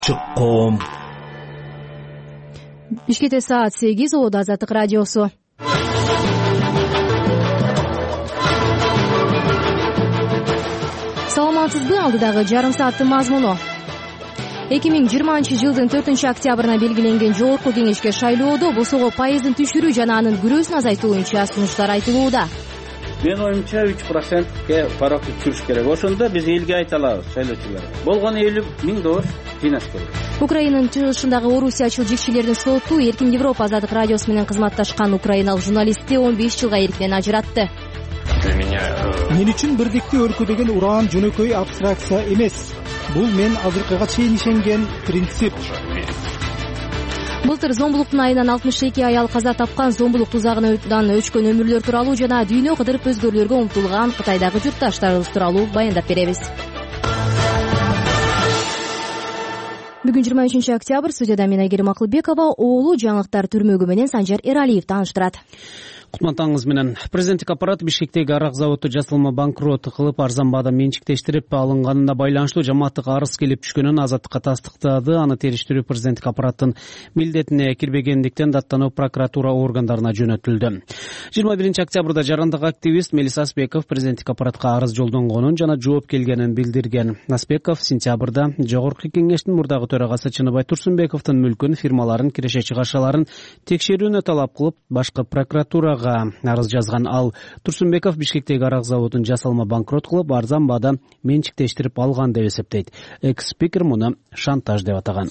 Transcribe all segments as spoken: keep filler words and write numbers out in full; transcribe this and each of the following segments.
Чыкком. Бишкекте саат сегиз, Улуу Азаттык радиосу. Саламатсызбы, алдыдагы жарым сааттын мазмуну. эки миң жыйырманчы жылдын төртүнчү октябрына белгиленген жогорку кеңешке шайлоодо босого пайыздын түшүрүү жана анын күрөөсүн азайтуу боюнча сунуштар айтылууда. Мен оюмча үч процентке баракты түшүрүш керек. Ошондо биз элге айта алабыз, шайлоочуларга. Болгону элүү миң доллар жыйнаш керек. Украинанын чыгышындагы орусиячыл жекчилердин соту Эркин Европа Азаттык радиосу менен кызматташкан украиналык журналистти он беш жылга эркинен ажыратты. Мен үчүн бирдиктүү өлкө деген уран жөнөкөй абстракция эмес. Бул мен азыркыга чейин ишенген принцип. Былтыр зомбулуктун айынан алтымыш эки аял каза тапкан, зомбулук тузагынан өчкөн өмүрлөр тууралуу жана дүйнө кыдырып өзгөрүүлөргө умтулган Кытайдагы журтташтарыбыз тууралуу баяндап беребиз. Бүгүн жыйырма үчүнчү октябрь, студияда мен Айгерим Акылбекова, оолу жаңылыктар түрмөгү менен Санжар Эралиев тааныштырат. Кутмантаңыз менен. Президенттик аппарат Бишкектеги арак заводу жасалма банкрот кылып, арзан баада менчиктештирип алынганына байланыштуу жамааттык арыз келип түшкөнүн Азаттыкка тастыктады. Аны териштирүү президенттик аппараттын милдетине кирбегендиктен даттануу прокуратура органдарына жөнөтүлдү. жыйырма биринчи октябрда жарандык активист Мелис Аспеков президенттик аппаратка арыз жолдонгонун жана жооп келгенин билдирген. Аспеков сентябрда жогорку кеңештин мурдагы төрагасы Чыныбай Турсунбековдун мүлкүн, фирмаларын, киреше чыгарышаларын текшерүүнү талап кылып, башкы прокуратура арыз жазган. Ал Турсунбеков Бишкектеги арак заводун жасалма банкрот кылып, арзан баада менчиктештирип алган деп эсептейт. Экс-спикер муну шантаж деп атаган.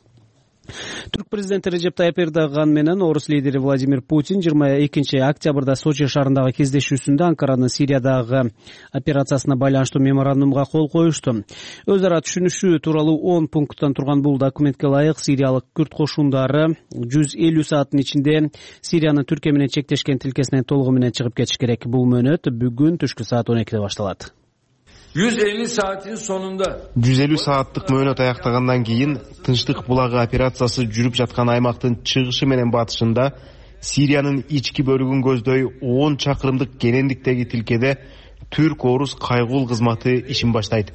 Түрк президенти Режеп Тайып Эрдоган менен орус лидери Владимир Путин жыйырма экинчи октябрда Сочи шаарындагы кездешүүсүндө Анкаранын Сириядагы операциясына байланыштуу меморандумга кол коюшту. Өз ара түшүнүшүү тууралуу он пункттан турган бул документке ылайык сириялык күрд кошундары жүз элүү сааттын ичинде Сириянын Түркия менен чектешкен тилкесинен толугу менен чыгып кетиш керек. Бул мөөнөт бүгүн түшкү саат он экиде башталат. жүз элүү сааттын сонунда жүз элүү сааттык мөөнөт аяктагандан кийин Тынчтык булагы операциясы жүрүп жаткан аймактын чыгышы менен батышында Сириянын ички бөлүгүн көздөй он чакырымдык кенендиктеги тилкеде Түрк-орус кайгул кызматы ишин баштайт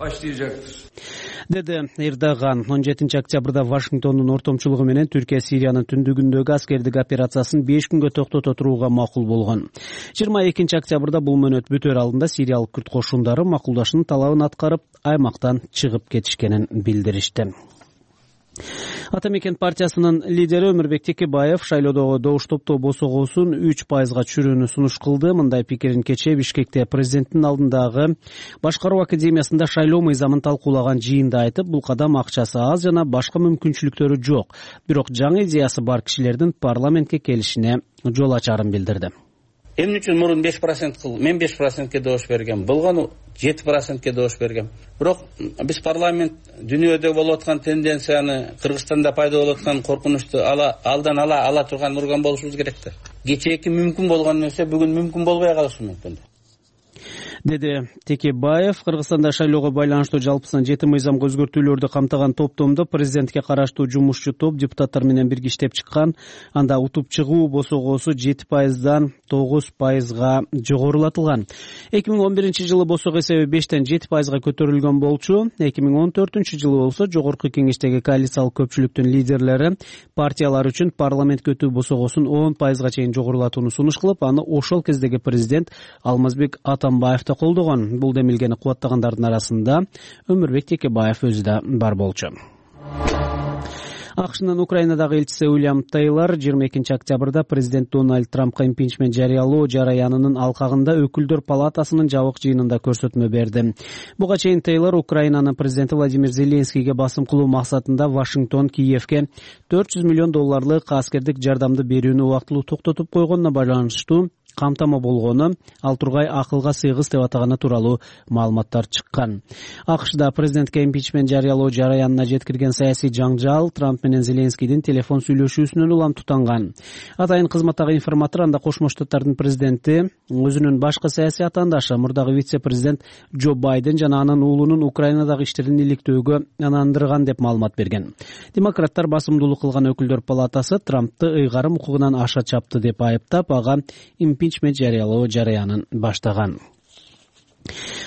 деди Эрдоган. он жетинчи октябрда Вашингтондун ортомчулугу менен Түркия Сириянын түндүгүндөгү аскердик операциясын беш күнгө токтото турууга макул болгон. жыйырма экинчи октябрда бул мөөнөт бүтөр алдында сириялык күрд кошундары макулдашуунун талабын аткарып, аймактан чыгып кетишкенин билдиришти. Ата Мекен партиясынын лидери Өмүрбек Текебаев шайлоодогу добуш топтоо босогосун үч пайызга түшүрүүнү сунуш кылды. Мындай пикирин кечээ Бишкекте президенттин алдындагы башкаруу академиясында шайлоо мыйзамын талкуулаган жыйында айтып, бул кадам акчасы аз жана башка мүмкүнчүлүктөрү жок. Бирок жаңы идеясы бар кишилердин парламентке келишине жол ачарын билдирди. Эмне үчүн мурун беш процент кыл, мен беш процентке добуш бергем. Болгону жети процентке добуш бергем. Бирок биз парламент дүйнөдө болуп аткан тенденцияны, Кыргызстанда пайда болуп аткан коркунучту ала алдан ала ала турган орган болушубуз керек да. Кечээки мүмкүн болгон нерсе бүгүн мүмкүн болбой калышы мүмкүн деди Текебаев. Кыргызстанда шайлоого байланыштуу жалпысынан жети мыйзамга өзгөртүүлөрдү камтыган топтомдо президентке караштуу жумушчу топ депутаттар менен бирге иштеп чыккан. Анда утуп чыгуу босогосу жети пайыздан тогуз пайызга жогорулатылган. эки миң он биринчи жылы босого эсеби бештен жети пайызга көтөрүлгөн болчу. эки миң он төртүнчү жылы болсо жогорку кеңештеги коалициялык көпчүлүктүн лидерлери партиялар үчүн парламентке өтүү босогосун он пайызга чейин жогорулатууну сунуш кылып, аны ошол кездеги президент Алмазбек Атамбаев колдогон. Бул демилгени кубаттагандардын арасында Өмүрбек Текебаев өзү да бар болчу. АКШнын Украинадагы элчиси Уильям Тейлор жыйырма экинчи октябрда президент Дональд Трампка импичмент жарыялоо жараянынын алкагында өкүлдөр палатасынын жабык жыйынында көрсөтмө берди. Буга чейин Тейлор Украинанын президенти Владимир Зеленскийге басым кылуу максатында Вашингтон Киевке төрт жүз миллион долларлык аскердик жардамды берүүнү убактылуу токтотуп койгонуна байланыштуу камтама болгону, ал тургай акылга сыйгыз деп атаганы тууралуу маалыматтар чыккан. АКШда президентке импичмент жарыялоо жараянына жеткирген саясий жаңжал Трамп менен Зеленскийдин телефон сүйлөшүүсүнөн улам тутанган. Атайын кызматтагы информатор анда Кошмо Штаттардын президенти өзүнүн башкы саясий атаандашы мурдагы вице-президент Джо Байден жана анын уулунун Украинадагы иштерин иликтөөгө ынандырган деп маалымат берген. Демократтар басымдуулук кылган өкүлдөр палатасы Трампты ыйгарым укугунан аша чапты деп айыптап, ага импичмент жарыялоо жараянын баштаган.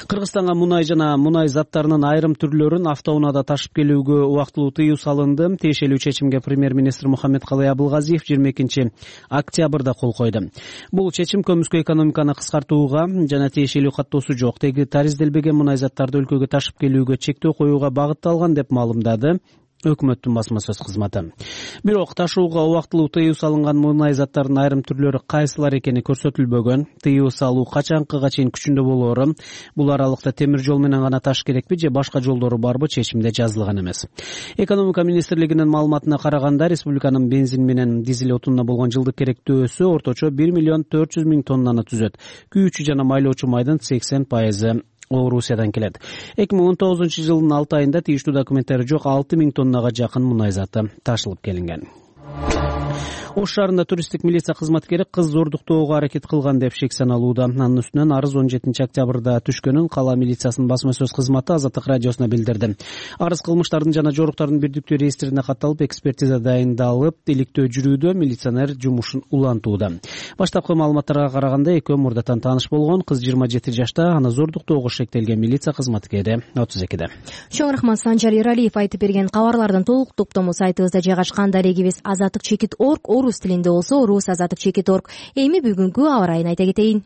Кыргызстанга мунай жана мунай заттарынын айрым түрлөрүн автоунаада ташып келүүгө убактылуу тыюу салынды. Тиешелүү чечимге премьер-министр Мухаммедкалый Абылгазиев жыйырма экинчи октябрда кол койду. Бул чечим көмүскө экономиканы кыскартууга жана тиешелүү каттоосу жок теги таризделбеген мунай заттарды өлкөгө ташып келүүгө чектөө коюуга багытталган деп маалымдады өкмөттүн басма сөз кызматы. Бирок ташууга убактылуу тыюу салынган мунай заттарынын айрым түрлөрү кайсылар экени көрсөтүлбөгөн. Тыюу салуу качанкыга чейин күчүндө болоору, бул аралыкта темир жол менен гана таш керекпи же башка жолдору барбы чечимде жазылган эмес. Экономика министрлигинин маалыматына караганда, республиканын бензин менен дизель отунуна болгон жылдык керектөөсү орточо бир миллион төрт жүз миң тоннаны түзөт. Күйүүчү жана майлоочу майдын сексен пайызы Орусиядан келет. эки миң он тогузунчу жылдын алты айында тийиштүү документтери жок алты миң тоннага жакын мунай заты ташылып келинген. Ош шаарында туристтик милиция кызматкери кыз зордуктоого аракет кылган деп шек саналууда. Анын үстүнөн арыз он жетинчи октябрда түшкөнүн кала милициясынын басма сөз кызматы Азаттык радиосуна билдирди. Арыз кылмыштардын жана жоруктардын бирдиктүү реестрине катталып, экспертиза дайындалып, иликтөө жүрүүдө, милиционер жумушун улантууда. Баштапкы маалыматтарга караганда экөө мурдатан тааныш болгон. Кыз жыйырма жети жашта, аны зордуктоого шектелген милиция кызматкери отуз экиде. Чоң рахмат Санжар Эралиев айтып берген кабарлардын толук топтому сайтыбызда жайгашкан. Дарегибиз азаттык чекит точка орг орус тилинде болсо, орус азаттык чекит точка орг. Эми бүгүнкү аба ырайын айта кетейин.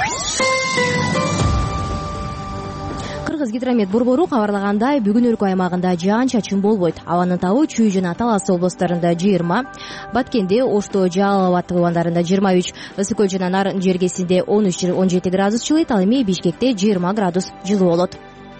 Кыргызгидромет борбору кабарлагандай, бүгүн өлкө аймагында жаан-чачын болбойт. Абанын табы Чүй жана Талас областарында жыйырма, Баткенде, Ошто, Жалал абад тыгындарында жыйырма үч, Ысык көл жана Нарын жергесинде он үч он жети градус жылыйт, ал эми Бишкекте жыйырма градус жылуу болот.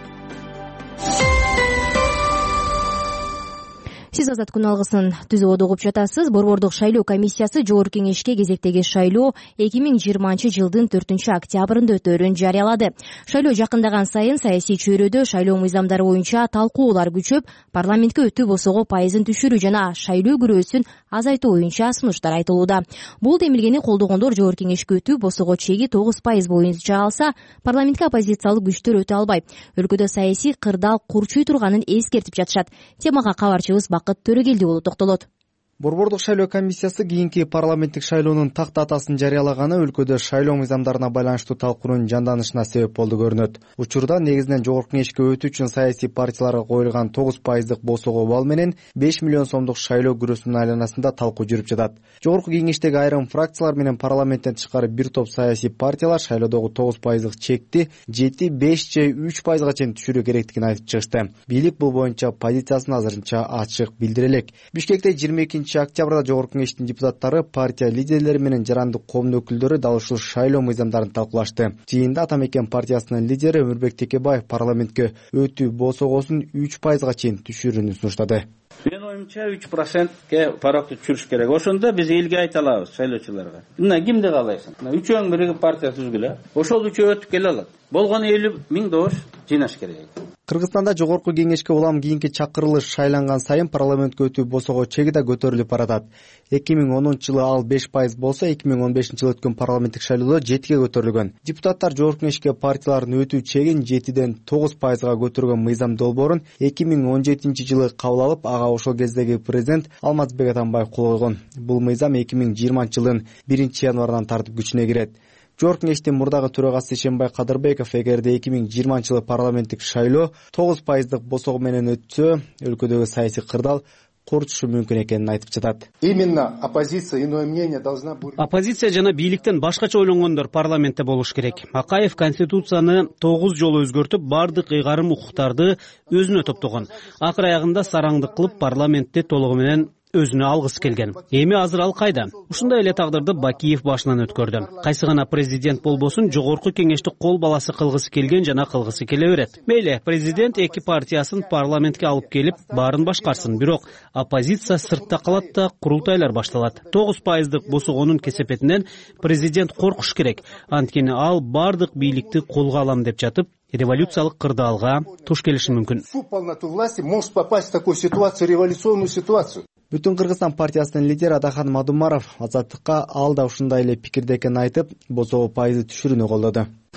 Сиз Азат күн алгысын түзөөдө угуп жатасыз. Борбордук шайлоо комиссиясы Жогорку кеңешке кезектеги шайлоо эки миң жыйырманчы жылдын төртүнчү октябрында өтөөрүн жарыялады. Шайлоо жакындаган сайын саясий чөйрөдө шайлоо мыйзамдары боюнча талкуулар күчөп, парламентке өтүү босого пайызын түшүрүү жана шайлоо күрөөсүн азайтуу боюнча сунуштар айтылууда. Бул демилгени колдогондор Жогорку кеңешке өтүү босого чеги тогуз пайыз боюнча алса, парламентке оппозициялык күчтөр өтө албайт. Өлкөдө саясий кырдаал курчуй турганын эскертип жатышат. Темага кабарчыбыз Бакыт Төрөгелди болуп токтолот. Борбордук шайлоо комиссиясы кийинки парламенттик шайлоонун так датасын жарыялаганы өлкөдө шайлоо мыйзамдарына байланыштуу талкуунун жанданышына себеп болду көрүнөт. Учурда негизинен Жогорку кеңешке өтүү үчүн саясий партияларга коюлган тогуз пайыздык босого бал менен беш миллион сомдук шайлоо күрөөсүнүн айланасында талкуу жүрүп жатат. Жогорку кеңештеги айрым фракциялар менен парламенттен тышкары бир топ саясий партиялар шайлоодогу тогуз пайыздык чекти жети, беш же үч пайызга чейин түшүрүү керектигин айтып чыгышты. Бийлик бул боюнча позициясын азырынча ачык билдире элек. Бишкекте жыйырма экинчи октябрда Жогорку кеңештин депутаттары, партия лидерлери менен жарандык коомдун өкүлдөрү дал ушул шайлоо мыйзамдарын талкуулашты. Жыйында Ата Мекен партиясынын лидери Өмүрбек Текебаев парламентке өтүү босогосун үч пайызга чейин түшүрүүнү сунуштады. Мен оюмча үч процентке парокту түшүрүш керек. Ошондо биз элге айта алабыз шайлоочуларга. Мына кимди каалайсың? Мына үчөөң биригип партия түзгүлө. Ошол үчөө өтүп келе алат. Болгону элүү миң добуш жыйнаш керек. Кыргызстанда Жогорку кеңешке улам кийинки чакырылыш шайланган сайын парламентке өтүү босого чеги да көтөрүлүп баратат. эки миң онунчу жылы ал беш пайыз болсо, эки миң он бешинчи жылы өткөн парламенттик шайлоодо жетиге көтөрүлгөн. Депутаттар Жогорку кеңешке партиялардын өтүү чегин жетиден тогуз пайызга көтөргөн мыйзам долбоорун эки миң он жетинчи жылы кабыл алып, ага ошол кездеги президент Алмазбек Атамбаев кол койгон. Бул мыйзам эки миң жыйырманчы жылдын биринчи январынан тартып күчүнө кирет. Жогорку кеңештин мурдагы төрагасы Ишенбай Кадырбеков эгерде эки миң жыйырманчы жылы парламенттик шайлоо тогуз пайыздык босого менен өтсө, өлкөдөгү саясий кырдаал курчушу мүмкүн экенин айтып жатат. Именно оппозиция, иное мнение должна быть. Оппозиция жана бийликтен башкача ойлонгондор парламентте болуш керек. Акаев конституцияны тогуз жолу өзгөртүп, бардык ыйгарым укуктарды өзүнө топтогон. Акыр аягында сараңдык кылып парламентте толугу менен өзүнө алгысы келген. Эми азыр ал кайда? Ушундай эле тагдырды Бакиев башынан өткөрдү. Кайсы гана президент болбосун, Жогорку кеңешти кол баласы кылгысы келген жана кылгысы келе берет. Мейли, президент эки партиясын парламентке алып келип, баарын башкарсын. Бирок оппозиция сыртта калат да курултайлар башталат. тогуз пайыздык босогонун кесепетинен президент коркуш керек. Анткени ал бардык бийликти колго алам деп жатып, революциялык кырдаалга туш келиши мүмкүн. Бүтүн Кыргызстан партиясынын лидери Адахан Мадумаров Азаттыкка ал да ушундай эле пикирде экенин айтып, босого пайызы түшүрүүнү колдоду.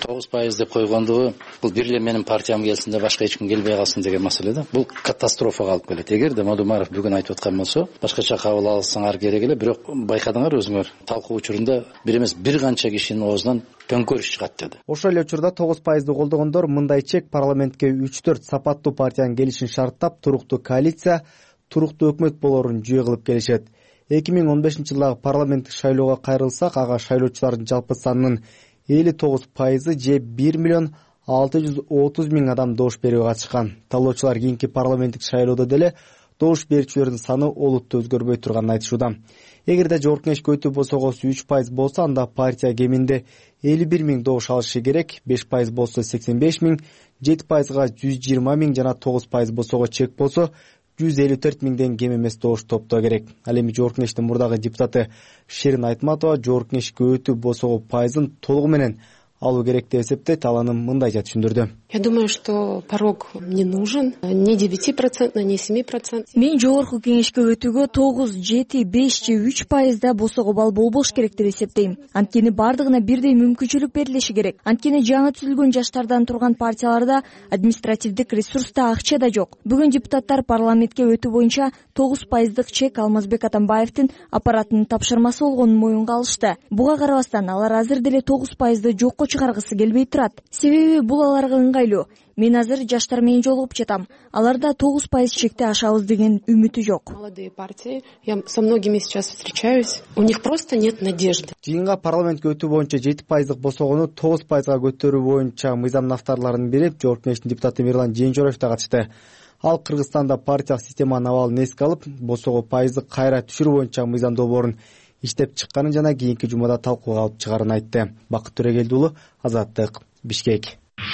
тогуз пайыз деп койгондугу бул бир эле менин партиям келсин да башка эч ким келбей калсын деген маселе да. Бул катастрофага алып келет. Эгерде Мадумаров бүгүн айтып аткан болсо, башкача кабыл алсаңар керек эле, бирок байкадыңар өзүңөр, талкуу учурунда бир эмес бир канча кишинин оозунан төңкөрүш чыгат деди. Ошол эле учурда тогуз пайызды колдогондор мындай чек: парламентке үч төрт сапаттуу партиянын келишин шарттап, туруктуу коалиция, туруктуу өкмөт болорун жүйө кылып келишет. эки миң он бешинчи жылдагы парламенттик шайлоого кайрылсак, ага шайлоочулардын жалпы санынын элүү тогуз пайызы же бир миллион алты жүз отуз миң адам добуш берүүгө катышкан. Талоочулар кийинки парламенттик шайлоодо деле добуш берүүчүлөрдүн саны олуттуу өзгөрбөй турганын айтышууда. Эгерде жогорку кеңешке өтүү босогосу үч пайыз болсо, анда партия кеминде элүү бир миң добуш алышы керек, беш пайыз болсо сексен беш миң, жети пайызга жүз жыйырма миң жана тогуз пайыз босого чек болсо жүз элүү төрт миңден кем эмес добуш топтоо керек. Ал эми жогорку кеңештин мурдагы депутаты Шерин Айтматова жогорку кеңешке өтүү босого пайызын толугу менен алуу керек деп эсептейт. Ал аны мындайча түшүндүрдү. Я думаю, что порог не нужен, ни девять процентов, ни семь процентов. Мен жогорку кеңешке өтүүгө тогуз, жети, беш же үч пайызда босого балл болбош керек деп эсептейм. Анткени бардыгына бирдей мүмкүнчүлүк берилиши керек. Анткени жаңы түзүлгөн жаштардан турган партияларда административдик ресурс да, акча да жок. Бүгүн депутаттар парламентке өтүү боюнча тогуз пайыздык чек Алмазбек Атамбаевдин аппаратынын тапшырмасы болгонун моюнга алышты. Буга карабастан алар азыр деле тогуз пайызды жокко чыгаргысы келбей турат. Себеби бул аларга ыңгайлуу. Мен азыр жаштар менен жолугуп жатам. Аларда тогуз пайыз чекти ашабыз деген үмүтү жок. Молодые партии, я со многими сейчас встречаюсь, у них просто нет надежды. Жыйынга парламентке өтүү боюнча жети пайыздык босогону тогуз пайызга көтөрүү боюнча мыйзамдын авторлорунун бири жогорку кеңештин депутаты Мирлан Жээнжороев да катышты. Ал Кыргызстанда партиялык системанын абалын эске алып, босого пайызды кайра түшүрүү боюнча мыйзам долбоорун иштеп чыкканын жана кийинки жумада талкууга алып чыгарын айтты. Бакыт Төрөгелди уулу, Азаттык, Бишкек.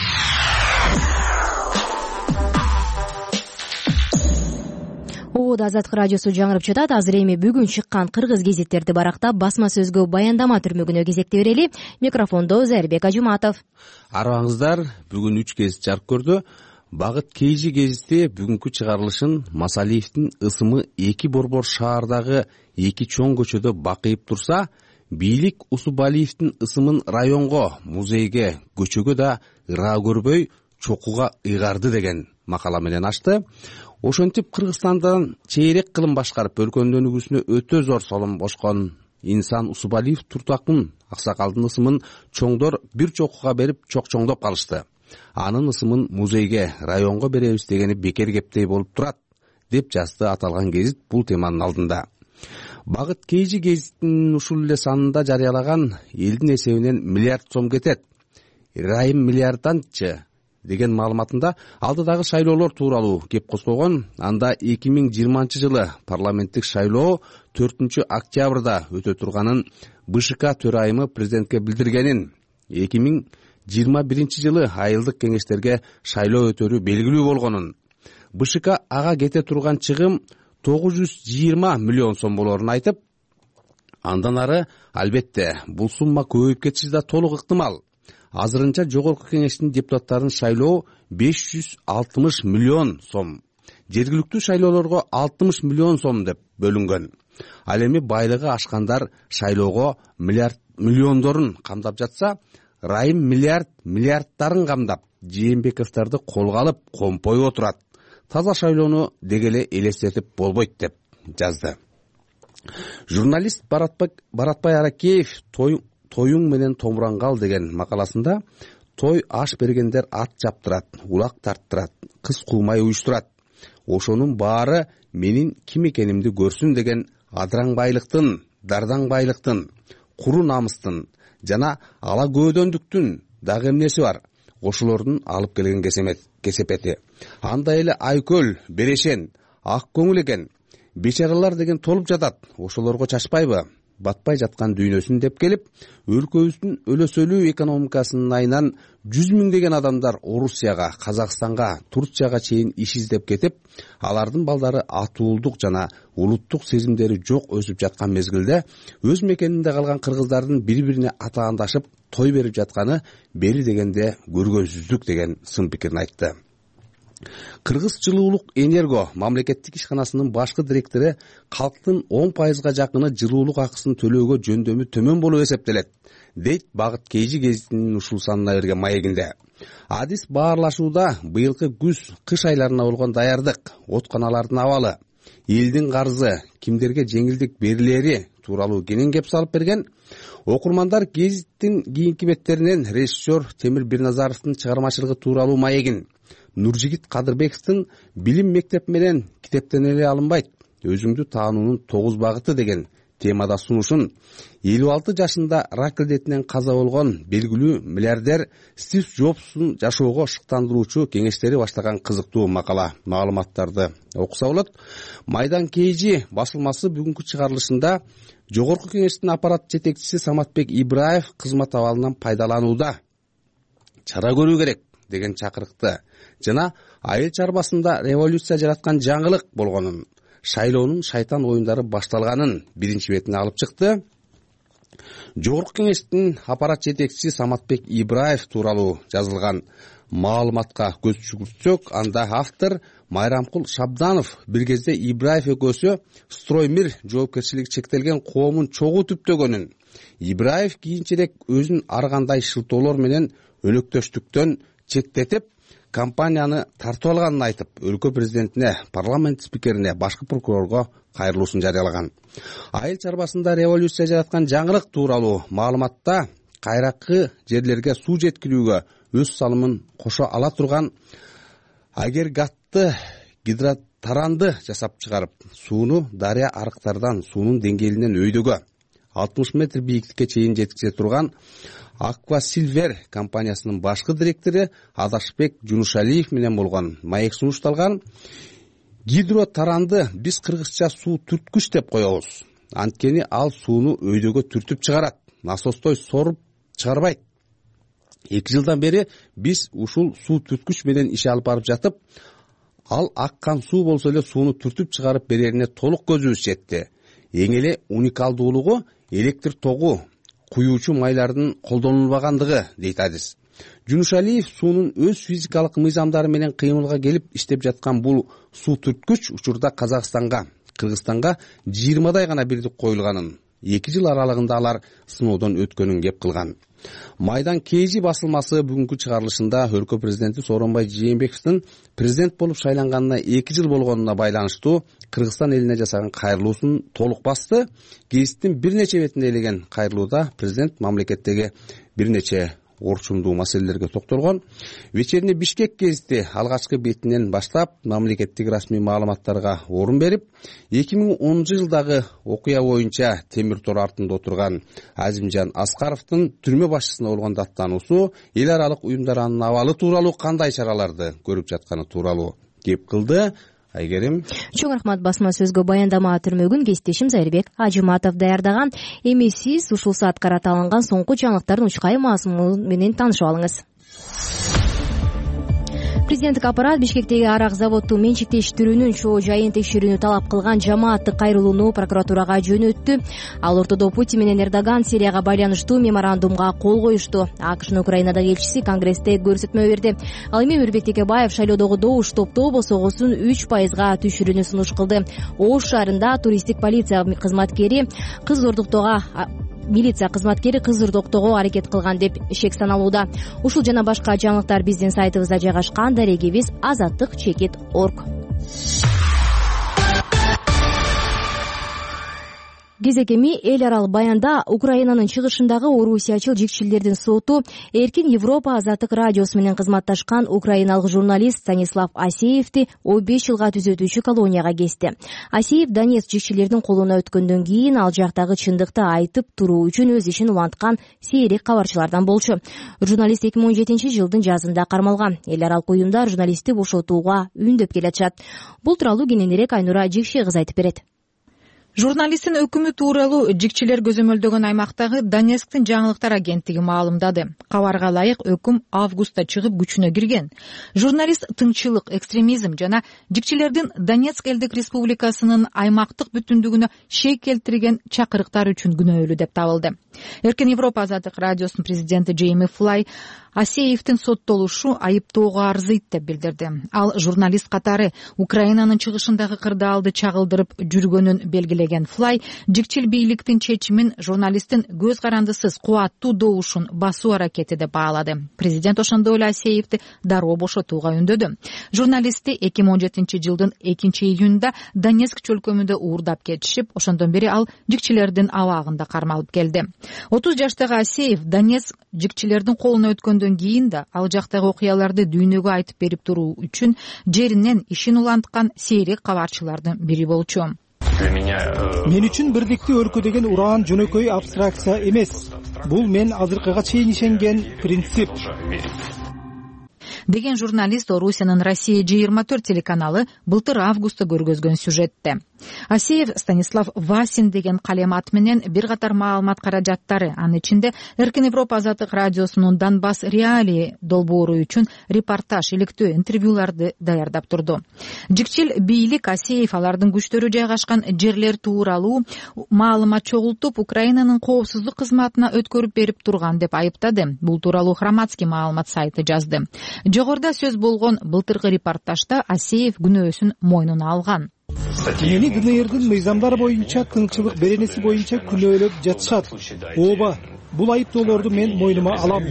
Ободо Азаттык радиосу жаңырып жатат. Азыр эми бүгүн чыккан кыргыз гезиттерди барактап, басма сөзгө баяндама түрмөгүнө кезекти берели. Микрофондо Зайырбек Ажуматов. Арыбаңыздар, бүгүн үч гезит жарык көрдү. Багыт Кейжи гезити бүгүнкү чыгарылышын Масалиевдин ысымы эки борбор шаардагы эки чоң көчөдө бакыйып турса, бийлик Усубалиевдин ысымын районго, музейге, көчөгө да ыраа көрбөй чокуга ыйгарды деген макала менен ачты. Ошентип Кыргызстандан чейрек кылым башкарып өлкөндөнүүсүнө өтө зор солон бошкон инсан Усубалиев Туртакун аксакалдын ысымын чоңдор бир чокуга берип чок-чоңдоп калышты. Анын ысымын музейге, районго беребиз дегени бекер кептей болуп турат, деп жазды аталган гезит бул теманын алдында. Багыт Кейжи гезитинин ушул эле санында жарыялаган элдин эсебинен миллиард сом кетет. Райым миллиардданчы деген маалыматында алдыдагы шайлоолор тууралуу кеп козгогон. Анда эки миң жыйырманчы жылы парламенттик шайлоо төртүнчү октябрда өтө турганын БШК төрайымы президентке билдиргенин, эки миң жыйырма биринчи жылы айылдык кеңештерге шайлоо өтөрү белгилүү болгонун, БШК ага кете турган чыгым тогуз жүз жыйырма миллион сом болорун айтып, андан ары албетте бул сумма көбөйүп кетиши да толук ыктымал. Азырынча жогорку кеңештин депутаттарын шайлоо беш жүз алтымыш миллион сом, жергиликтүү шайлоолорго алтымыш миллион сом деп бөлүнгөн. Ал эми байлыгы ашкандар шайлоого миллиард миллиондорун камдап жатса, Райым миллиард миллиардтарын камдап, Жээнбековдорду колго алып компой отурат. Таза шайлоону дегеле элестетип болбойт деп жазды. Журналист Баратбай Аракеев тоюң менен томурангал деген макаласында той аш бергендер ат чаптырат, улак тарттырат, кыз куумай уюштурат. Ошонун баары менин ким экенимди көрсүн деген адыраң байлыктын, дардаң байлыктын, куру намыстын жана ала көөдөндүктүн дагы эмнеси бар? Ошолордун алып келген кесепети. Андай эле айкөл, берешен, ак көңүл экен. Бечаралар деген толуп жатат. Ошолорго чачпайбы? Батпай жаткан дүйнөсүн деп келип, өлкөбүздүн өлөсөлүү экономикасынын айынан жүз миңдеген адамдар Орусияга, Казакстанга, Турцияга чейин иш издеп кетип, алардын балдары атуулдук жана улуттук сезимдери жок өсүп жаткан мезгилде өз мекенинде калган кыргыздардын бири-бирине атаандашып той берип жатканы бери дегенде көргөнсүздүк деген сын пикирин айтты. Кыргыз жылуулук энерго мамлекеттик ишканасынын башкы директору калктын он пайызга жакыны жылуулук акысын төлөөгө жөндөмү төмөн болуп эсептелет, дейт Багыт Кейжи гезитинин ушул санына берген маегинде. Адис баарлашууда быйылкы күз-кыш айларына болгон даярдык, отканалардын абалы, элдин карызы, кимдерге жеңилдик берилери тууралуу кенен кеп салып берген. Окурмандар гезиттин кийинки беттеринен режиссер Темир Бирназаровдун чыгармачылыгы тууралуу маегин, Нуржигит Кадырбековдун билим мектеп менен китептен эле алынбайт, өзүңдү таануунун тогуз багыты деген темада сунушун, элүү алты жашында рак илдетинен каза болгон белгилүү миллиардер Стив Джобстун жашоого шыктандыруучу кеңештери баштаган кызыктуу макала маалыматтарды окуса болот. Майдан Кейжи басылмасы бүгүнкү чыгарылышында Жогорку кеңештин аппарат жетекчиси Саматбек Ибраев кызмат абалынан пайдаланууда чара көрүү керек деген чакырыкты жана айыл чарбасында революция жараткан жаңылык болгонун, шайлоонун шайтан оюндары башталганын биринчи бетине алып чыкты. Жогорку кеңештин аппарат жетекчиси Саматбек Ибраев тууралуу жазылган маалыматка көз жүгүртсөк, анда автор Майрамкул Шабданов бир кезде Ибраев экөөсү Строймир жоопкерчилиги чектелген коомун чогуу түптөгөнүн, Ибраев кийинчерээк өзүн ар кандай шылтоолор менен өнөктөштүктөн чектетип, компанияны тартып алганын айтып, өлкө президентине, парламент спикерине, башкы прокурорго кайрылуусун жарыялаган. Айыл чарбасында революция жараткан жаңылык тууралуу маалыматта кайракы жерлерге суу жеткирүүгө өз салымын кошо ала турган агрегатты гидротаранды жасап чыгарып, сууну дарыя арыктардан суунун деңгээлинен өйдөгө алтымыш метр бийиктикке чейин жеткизе турган Аквасилвер компаниясынын башкы директору Адашбек Жунушалиев менен болгон маек сунушталган. Гидротаранды биз кыргызча суу түрткүч деп коебуз. Анткени ал сууну өйдөгө түртүп чыгарат, насостой соруп чыгарбайт. эки жылдан бери биз ушул суу түрткүч менен иш алып барып жатып, ал аккан суу болсо эле сууну түртүп чыгарып берерине толук көзүбүз жетти. Эң эле уникалдуулугу электр тогу, куюучу майлардын колдонулбагандыгы, дейт Адис. Жунушалиев суунун өз физикалык мыйзамдары менен кыймылга келип иштеп жаткан бул суу түрткүч учурда Казакстанга, Кыргызстанга жыйырмадай гана бирдик коюлганын, эки жыл аралыгында алар сыноодон өткөнүн кеп кылган. Майдан Кейжи басылмасы бүгүнкү чыгарылышында өлкө президенти Сооронбай Жээнбековдун президент болуп шайланганына эки жыл болгонуна байланыштуу Кыргызстан элине жасаган кайрылуусун толук басты. Гезиттин бир нече бетинде илеген кайрылууда президент мамлекеттеги бир нече орчундуу маселелерге токтолгон. Вечерний Бишкек гезити алгачкы бетинен баштап мамлекеттик расмий маалыматтарга орун берип, эки миң онунчу жылдагы окуя боюнча темир тор артында отурган Азимжан Аскаровдун түрмө башчысына болгон даттануусу, эл аралык уюмдардын абалы тууралуу кандай чараларды көрүп жатканы тууралуу кеп кылды. Айгерим. Чоң рахмат. Басма сөзгө баяндама түрмөгүн кесиптешим Зайырбек Ажыматов даярдаган. Эми сиз ушул саатка алынган соңку жаңылыктардын учкай мазмуну менен таанышып алыңыз. Президенттик аппарат Бишкектеги арак заводду менчиктештирүүнүн чоо жайын текшерүүнү талап кылган жамааттык кайрылууну прокуратурага жөнөттү. Ал ортодо Путин менен Эрдоган Сирияга байланыштуу меморандумга кол коюшту. АКШнын Украинадагы элчиси Конгрессте көрсөтмө берди. Ал эми Мирбек Текебаев шайлоодогу добуш топтоо босогосун үч пайызга түшүрүүнү сунуш кылды. Ош шаарында туристтик полиция кызматкери кыз зордуктоого милиция кызматкери кыз зордуктоого аракет кылган деп шек саналууда. Ушул жана башка жаңылыктар биздин сайтыбызда жайгашкан. Дарегибиз азаттык чекит точка орг. Кезекеми эл аралык баянда Украинанын чыгышындагы орусиячыл жикчилердин соту Эркин Европа азаттык радиосу менен кызматташкан украиналык журналист Станислав Асеевди он беш жылга түзөтүүчү колонияга кести. Асеев Донецк жикчилердин колуна өткөндөн кийин ал жактагы чындыкты айтып туруу үчүн өз ишин уланткан сейрек кабарчылардан болчу. Журналист эки миң он жетинчи жылдын жазында кармалган. Эл аралык уюмдар журналистти бошотууга үндөп келатышат. Бул тууралуу кененирээк Айнура Жекше кыз айтып берет. Журналисттин өкүмү тууралуу жикчилер көзөмөлдөгөн аймактагы Донецктин жаңылыктар агенттиги маалымдады. Кабарга ылайык өкүм августта чыгып күчүнө кирген. Журналист тынччылык, экстремизм жана жикчилердин Донецк элдик республикасынын аймактык бүтүндүгүнө шек келтирген чакырыктар үчүн күнөөлүү деп табылды. Эркин Европа азаттык радиосунун президенти Джейми Флай Асеевдин соттолушу айыптоого арзыйт деп билдирди. Ал журналист катары Украинанын чыгышындагы кырдаалды чагылдырып жүргөнүн белгилеген Флай жикчил бийликтин чечимин журналисттин көз карандысыз кубаттуу добушун басуу аракети деп баалады. Президент ошондой эле Асеевди дароо бошотууга үндөдү. Журналистти эки миң он жетинчи жылдын экинчи июнунда Донецк чөлкөмүндө уурдап кетишип, ошондон бери ал жикчилердин абагында кармалып келди. отуз жаштагы Асеев Донецк жикчилердин колуна өткөндөн кийин да ал жактагы окуяларды дүйнөгө айтып берип туруу үчүн жеринен ишин уланткан сейрек кабарчылардын бири болчу. Мен үчүн бирдикти өлкө деген ураан жөнөкөй абстракция эмес. Бул мен азыркыга чейин ишенген принцип. Деген журналист Орусиянын Россия жыйырма төрт телеканалы былтыр августта көргөзгөн сюжетте. Асеев Станислав Васин деген калем ат менен бир катар маалымат каражаттары, анын ичинде Эркин Европа азаттык радиосунун Донбасс реалии долбоору үчүн репортаж, иликтөө интервьюларды даярдап турду. Жикчил бийлик Асеев алардын күчтөрү жайгашкан жерлер тууралуу маалымат чогултуп, Украинанын коопсуздук кызматына өткөрүп берип турган деп айыптады. Бул тууралуу Хроматский маалымат сайты жазды. Жогоруда сөз болгон былтыркы репортажда Асеев күнөөсүн мойнуна алган. Мени ГНРдин мыйзамдары боюнча тынччылык беренеси боюнча күнөөлөп жатышат. Ооба, бул айыптоолорду мен мойнума алам.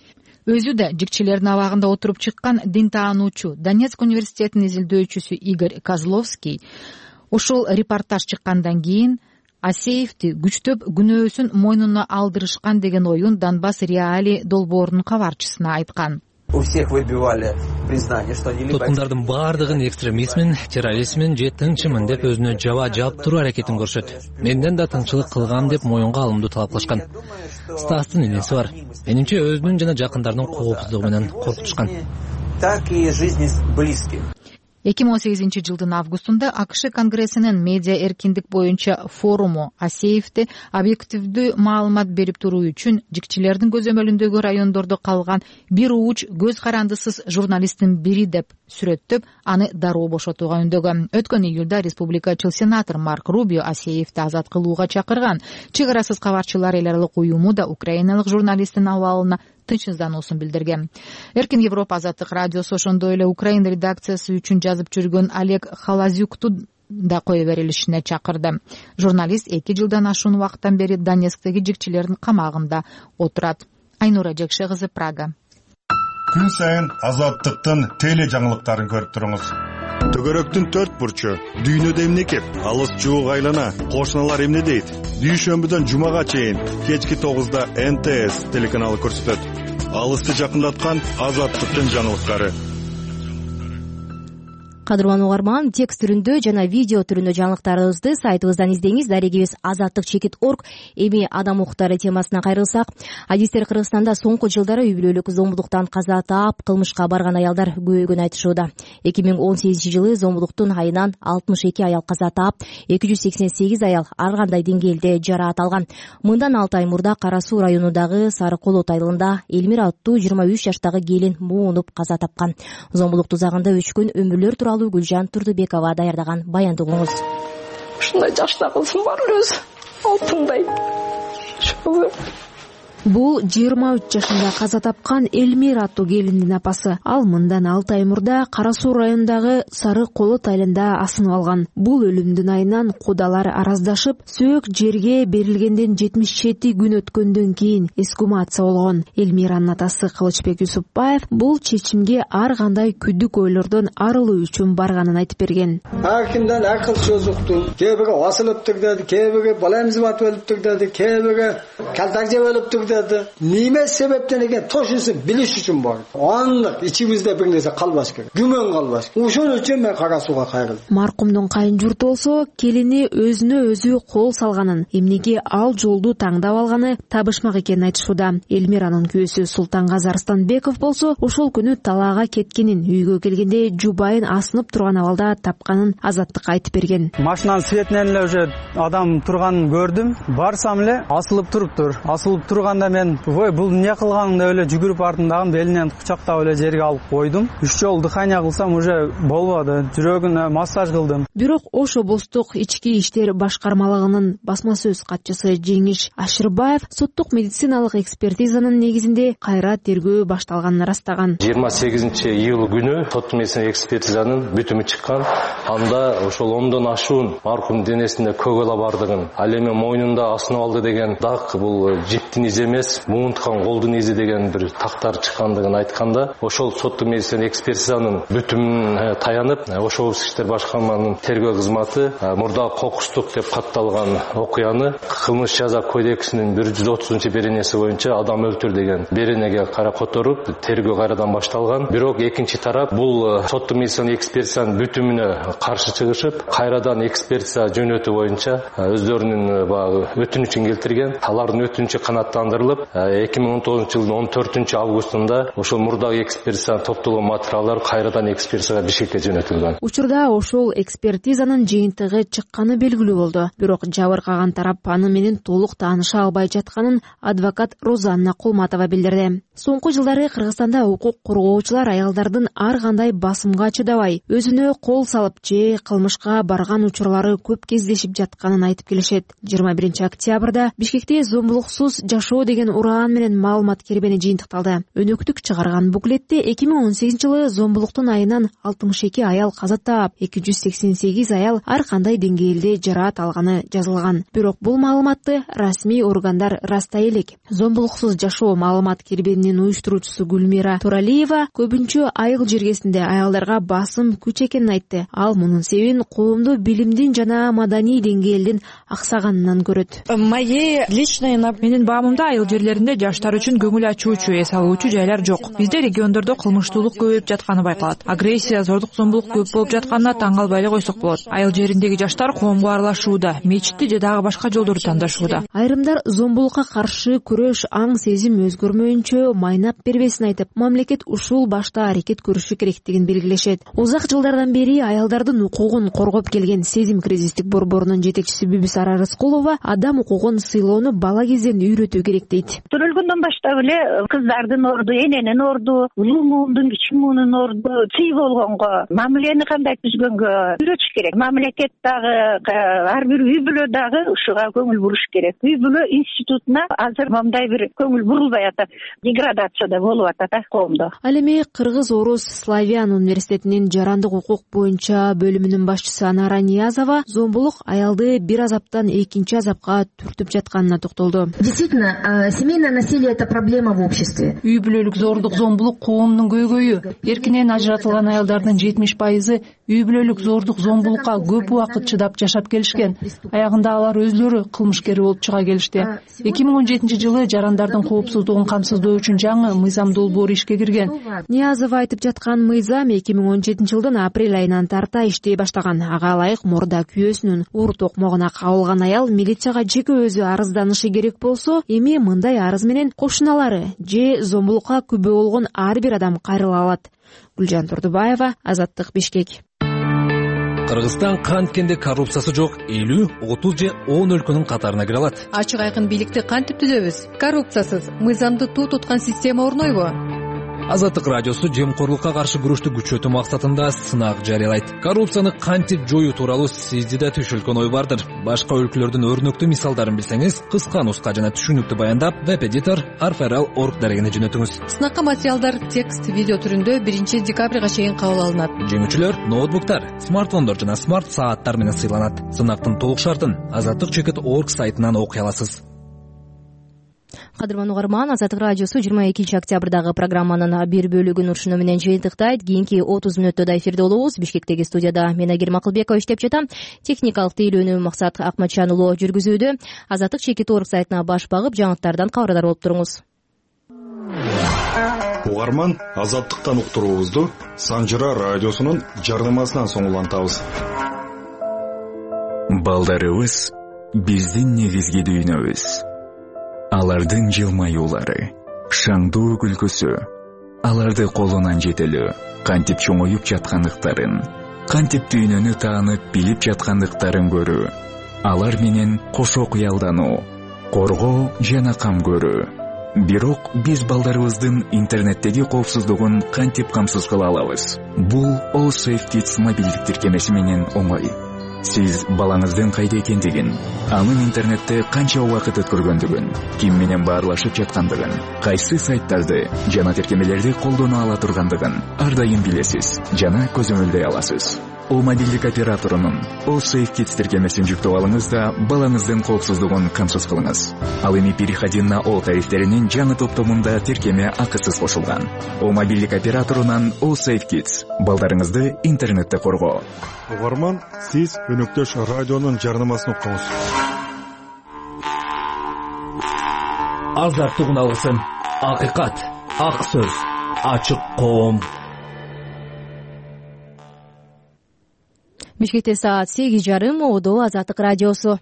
Өзү да жикчилердин абагында отуруп чыккан дин таануучу, Донецк университетинин изилдөөчүсү Игорь Козловский ошол репортаж чыккандан кийин Асеевди күчтөп күнөөсүн мойнуна алдырышкан деген оюн Донбасс реалии долбоорунун кабарчысына айткан. У всех выбивали признание, что они либо... Туткундардын баардыгын экстремизмин, терроризмин же тыңчымын деп өзүнө жаба жаап туруу аракетин көрсөт. Менден да тыңчылык кылгам деп моюнга алымды талап кылышкан. Стастын энеси бар. Менимче өзүнүн жана жакындарынын коопсуздугу менен коркутушкан. Так и жизни близких. эки миң он сегизинчи жылдын августунда АКШ Конгрессинин медиа эркиндик боюнча форуму Асеевди объективдүү маалымат берип туруу үчүн жикчилердин көзөмөлүндөгү райондордо калган бир ууч көз карандысыз журналисттин бири деп сүрөттөп, аны дароо бошотууга үндөгөн. Өткөн июлда республикачыл сенатор Марк Рубио Асеевди азат кылууга чакырган. Чек арасыз кабарчылар эл аралык уюму да украиналык журналисттин абалына тынчсыздануусун билдирген. Эркин Европа азаттык радиосу ошондой эле Украин редакциясы үчүн жазып жүргөн Олег Халазюкту да кое берилишине чакырды. Журналист эки жылдан ашуун убакыттан бери Донецктеги жикчилердин камагында отурат. Айнура Жекше кызы, Прага. Күн сайын азаттыктын теле жаңылыктарын көрүп туруңуз. Төгөрөктүн төрт бурчу, дүйнөдө эмне кеп, алыс жуук айлана, кошуналар эмне дейт? Дүйшөмбүдөн жумага чейин кечки тогузда Эн Тэ Эс телеканалы көрсөтөт. Алысты жакындаткан азаттыктын жаңылыктары. Кадырлан угарман, текст түрүндө жана видео түрүндө жаңылыктарыбызды сайтыбыздан издеңиз. Дарегибиз азаттык чекит точка орг. Эми адам укуктары темасына кайрылсак, адистер Кыргызстанда соңку жылдары үй бүлөлүк зомбулуктан каза таап, кылмышка барган аялдар көбөйгөнүн айтышууда. эки миң он сегизинчи жылы зомбулуктун айынан алтымыш эки аял каза таап, эки жүз сексен сегиз аял ар кандай деңгээлде жараат алган. Мындан алты ай мурда Кара Суу районундагы Сары Колот айылында Элмира аттуу жыйырма үч жаштагы келин муунуп каза тапкан. Зомбулук тузагында өчкөн өмүрлөр тууралуу Гүлжан Турдубекова даярдаган баянды угуңуз. Ушундай жашта кызым бар өзү. Алтындай. Бул жыйырма үч жашында каза тапкан Элмира аттуу келиндин апасы. Ал мындан алты ай мурда Кара Суу районундагы Сары Колот айылында асынып алган. Бул өлүмдүн айынан кудалар араздашып, сөөк жерге берилгенден жетимиш жети күн өткөндөн кийин эксгумация болгон. Элмиранын атасы Кылычбек Юсупбаев бул чечимге ар кандай күдүк ойлордон арылуу үчүн барганын айтып берген. Ар кимден ар кыл сөз уктум. Кээ бири асылыптыр деди, кээ бири баламыз батып өлүптүр деди, кээ бири калтак жеп өлүптүр деди. Неме себептен экен тошунсун билиш үчүн бар. Анлык ичибизде бир нерсе калбаш керек. Күмөн калбаш. Ошон үчүн мен Кара Сууга кайрылдым. Маркумдун кайын журту болсо, келини өзүнө өзү кол салганын, эмнеге ал жолду таңдап алганы табышмак экенин айтышууда. Элмиранын күйөөсү Султангазы Арстанбеков болсо, ошол күнү талаага кеткенин, үйгө келгенде жубайын асынып турган абалда тапканын азаттыкка айтып берген. Машинанын светинен эле уже адам турганын көрдүм. Барсам эле асылып туруптур. Асылып турганда анда мен ой бул эмне кылганым деп эле жүгүрүп артындагы белинен кучактап эле жерге алып койдум. Үч жолу дыхание кылсам уже болбоду. Жүрөгүнө массаж кылдым. Бирок Ош облустук ички иштер башкармалыгынын басма сөз катчысы Жеңиш Ашырбаев соттук медициналык экспертизанын негизинде кайра тергөө башталганын ырастаган. жыйырма сегизинчи июль күнү соттук медициналык экспертизанын бүтүмү чыккан. Анда ошол ондон ашуун маркум денесинде көгала бардыгын, ал эми мойнунда асынып алды деген дак бул жиптин изи эмес, муунткан колдун изи деген бир тактар чыккандыгын айтканда, ошол соттук медициналык экспертизанын бүтүмүнө таянып, Ош облустук иштер башкармалыгынын тергөө кызматы мурда кокустук деп катталган окуяны кылмыш жаза кодексинин бир жүз отузунчу беренеси боюнча адам өлтүр деген беренеге кара которуп тергөө кайрадан башталган. Бирок экинчи тарап бул соттук медициналык экспертизанын бүтүмүнө каршы чыгышып, кайрадан экспертиза жөнөтүү боюнча өздөрүнүн баягы өтүнүчүн келтирген. Алардын өтүнүчү канааттандырылып, эки миң он тогузунчу жылдын он төртүнчү августунда ошол мурдагы экспертизадан топтолгон материалдар кайрадан экспертизага Бишкекке жөнөтүлгөн. Учурда ошол экспертизанын жыйынтыгы чыкканы белгилүү болду. Бирок жабыркаган тарап аны менен толук тааныша албай жатканын адвокат Розанна Кулматова билдирди. Соңку жылдары Кыргызстанда укук коргоочулар аялдардын ар кандай басымга чыдабай, өзүнө кол салып же кылмышка барган учурлары көп кездешип жатканын айтып келишет. жыйырма биринчи октябрда Бишкекте зомбулуксуз жашоо деген ураан менен маалымат кербени жыйынтыкталды. Өнөктүк чыгарган буклетте эки миң он сегизинчи жылы зомбулуктун айынан алтымыш эки аял каза таап, эки жүз сексен сегиз аял ар кандай деңгээлде жараат алганы жазылган. Бирок бул маалыматты расмий органдар растай элек. Зомбулуксуз жашоо маалымат кербенинин уюштуруучусу Гүлмира Туралиева көбүнчө айыл жергесинде аялдарга басым күч экенин айтты. Ал мунун себебин коомдо билимдин жана маданий деңгээлдин аксаганынан көрөт. Менин баамымда айыл жерлеринде жаштар үчүн көңүл ачуучу, эс алуучу жайлар жок. Бизде региондордо кылмыштуулук көбөйүп жатканы байкалат. Агрессия, зордук, зомбулук көп болуп жатканына таң калбай эле койсок болот. Айыл жериндеги жаштар коомго аралашууда, мечитти же дагы башка жолдорду тандашууда. Айрымдар зомбулукка каршы күрөш аң сезим өзгөрмөйүнчө майнап бербесин айтып, мамлекет ушул башта аракет көрүшү керектигин белгилешет. Узак жылдардан бери аялдардын укугун коргоп келген Сезим кризистик борборунун жетекчиси Бүбүсара Рыскулова адам укугун сыйлоону бала кезден үйрөтүү керек дейт. Төрөлгөндөн баштап эле кыздардын орду, эненин орду, улуу муундун, кичи муунун орду сый болгонго, мамилени кандай түзгөнгө үйрөтүш керек. Мамлекет дагы, ар бир үй бүлө дагы ушуга көңүл буруш керек. Үй бүлө институтуна азыр мындай бир көңүл бурулбай атат. Деградация болуп атат коомдо. Ал эми Кыргыз Орус Славян университетинин жарандык укук боюнча бөлүмүнүн башчысы Анара Ниязова зомбулук аялды бир азаптан экинчи азапка түртүп жатканына токтолду. Действительно, семейное насилие — это проблема в обществе. Үй бүлөлүк зордук, зомбулук коомдун көйгөйү. Эркинен ажыратылган аялдардын жетимиш пайызы үй бүлөлүк зордук, зомбулукка көп убакыт чыдап жашап келишкен. Аягында алар өзлөрү кылмышкер болуп чыга келишти. эки миң он жетинчи жылы жарандардын коопсуздугун камсыздоо үчүн жаңы мыйзам долбоору ишке кирген. Ниязова айтып жаткан мыйзам эки миң он жетинчи жылдын апрель айынан тарта иштей баштаган. Ага ылайык мурда күйөөсүнүн уур токмогуна кабылган аял милицияга жеке өзү арызданышы керек болсо, эми мындай арыз менен кошуналары же зомбулукка күбө болгон ар бир адам кайрыла алат. Гүлжан Турдубаева, Азаттык, Бишкек. Кыргызстан канткенде коррупциясы жок элүү, отуз же он өлкөнүн катарына кире алат. Ачык айкын бийликти кантип түзөбүз? Коррупциясыз мыйзамды туу туткан система орнойбу? Азаттык радиосу жемкорлукка каршы күрөштү күчөтүү максатында сынак жарыялайт. Коррупцияны кантип жоюу тууралуу сизде да түшүлгөн ой бардыр. Башка өлкөлөрдүн өрнөктүү мисалдарын билсеңиз, кыска нуска жана түшүнүктүү баяндап веб-эдитор арферал точка орг дарегине жөнөтүңүз. Сынакка материалдар текст, видео түрүндө биринчи декабрга чейин кабыл алынат. Жеңүүчүлөр ноутбуктар, смартфондор жана смарт сааттар менен сыйланат. Сынактын толук шартын азаттык точка орг сайтынан окуй аласыз. Кадырман угарман, Азаттык радиосу жыйырма экинчи октябрдагы программанын бир бөлүгүн ушуну менен жыйынтыктайт. Кийинки отуз мүнөттө да эфирде болобуз. Бишкектеги студияда мен Агир Макылбекова иштеп жатам. Техникалык тейлөөнү Максат Акматжан уулу жүргүзүүдө. Азаттык точка орг сайтына баш багып, жаңылыктардан кабардар болуп туруңуз. Угарман, Азаттыктан уктуруубузду Санжыра радиосунун жардамасынан соң улантабыз. Балдарыбыз биздин негизги дүйнөбүз. Алардын жылмаюулары, шаңдуу күлкүсү, аларды колунан жетелөө, кантип чоңоюп жаткандыктарын, кантип дүйнөнү таанып билип жаткандыктарын көрүү, алар менен кошо кыялдануу, коргоо жана кам көрүү, Бирок биз балдарыбыздын интернеттеги коопсуздугун кантип камсыз кыла алабыз? Бул All Safe Kids мобилдик тиркемеси менен оңой. Сиз балаңыздын кайда экендигин, анын интернетте канча убакыт өткөргөндүгүн, ким менен баарлашып жаткандыгын, кайсы сайттарды жана тиркемелерди колдоно ала тургандыгын ар дайым билесиз жана көзөмөлдөй аласыз. О мобилдик операторунун All Safe Kids тиркемесин жүктөп алыңыз да балаңыздын коопсуздугун камсыз кылыңыз. Ал эми переходи на О тарифтеринин жаңы топтомунда тиркеме акысыз кошулган. О мобилдик операторунан All Safe Kids балдарыңызды интернетте коргоо. Угарман, сиз өнөктөш радионун жарнамасын уктуңуз. Азаттыгын алгысын. Акыйкат, ак сөз, ачык коом. Бишкекте саат сегиз жарым, Оодо Азаттык радиосу.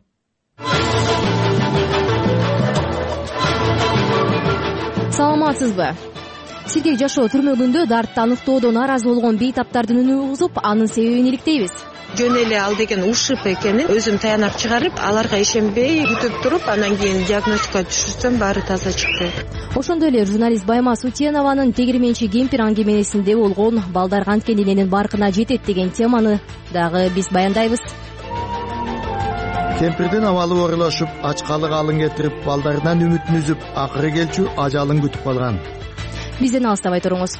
Саламатсызбы? Сиркек жашоо түрмөгүндө дартты аныктоодон нааразы болгон бейтаптардын үнү угузуп, анын себебин иликтейбиз. Жөн эле ал деген ушиб экенин өзүм таянак чыгарып, аларга ишенбей күтүп туруп, анан кийин диагностика түшүрсөм баары таза чыкты. Ошондой эле журналист Баймас Утенованын тегирменчи кемпир аңгемесинде болгон балдар канткен эненин баркына жетет деген теманы дагы биз баяндайбыз. Кемпирдин абалы оорулашып, ачкалык алын кетирип, балдарынан үмүтүн үзүп, акыры келчү ажалын күтүп калган. Бизден алыстабай туруңуз.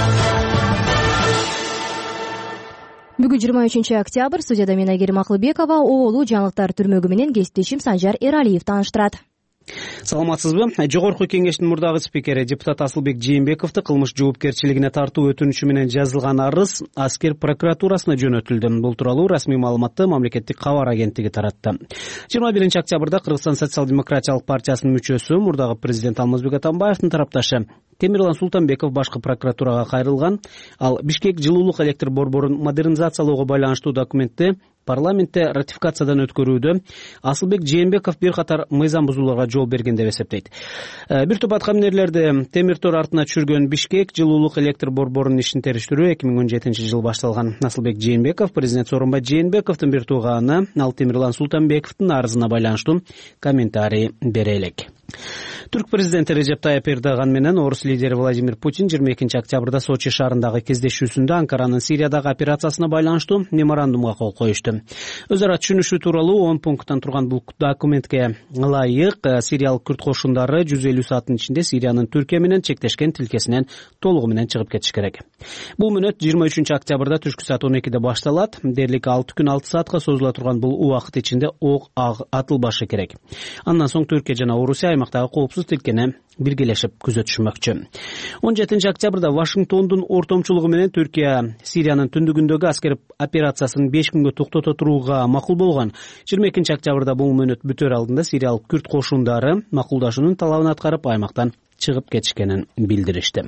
Бүгүн жыйырма үчүнчү октябрь, студияда мен Айгерим Акылбекова, Оолу жаңылыктар түрмөгү менен кесиптешим Санжар Эралиев тааныштырат. Саламатсызбы? Жогорку кеңештин мурдагы спикери депутат Асылбек Жээнбековду кылмыш жоопкерчилигине тартуу өтүнүчү менен жазылган арыз аскер прокуратурасына жөнөтүлдү. Бул тууралуу расмий маалыматты мамлекеттик кабар агенттиги таратты. жыйырма биринчи октябрда Кыргызстан социал-демократиялык партиясынын мүчөсү, мурдагы президент Алмазбек Атамбаевдин тарапташы Темирлан Султанбеков башкы прокуратурага кайрылган. Ал Бишкек жылуулук электр борборун модернизациялоого байланыштуу документти парламентте ратификациядан өткөрүүдө Асылбек Жээнбеков бир катар мыйзам бузууларга жол берген деп эсептейт. Бир топ аткаминерлерди темир тор артына түшүргөн Бишкек жылуулук электр борборунун ишин териштирүү эки миң он жетинчи жылы башталган. Асылбек Жээнбеков президент Сооронбай Жээнбековдун бир тууганы, ал Темирлан Султанбековдун арызына байланыштуу комментарий бере элек. Түрк президенти Режеп Тайып Эрдоган менен орус лидери Владимир Путин жыйырма экинчи октябрда Сочи шаарындагы кездешүүсүндө Анкаранын Сириядагы операциясына байланыштуу меморандумга кол коюшту. Өз ара түшүнүшүү тууралуу он пункттан турган бул документке ылайык сириялык күрд кошундары жүз элүү сааттын ичинде Сириянын Түркия менен чектешкен тилкесинен толугу менен чыгып кетиш керек. Бул мөөнөт жыйырма үчүнчү октябрда түшкү саат он экиде башталат. Дээрлик алты күн алты саатка созула турган бул убакыт ичинде ок атылбашы керек. Андан соң Түркия жана Орусия аймактагы коопсуз тилкени биргелешип күзөтүшмөкчү. он жетинчи октябрда Вашингтондун ортомчулугу менен Түркия Сириянын түндүгүндөгү аскер операциясын беш күнгө токтото турууга макул болгон. жыйырма экинчи октябрда бул мөөнөт бүтөр алдында сириялык күрд кошундары макулдашуунун талабын аткарып аймактан чыгып кетишкенин билдиришти.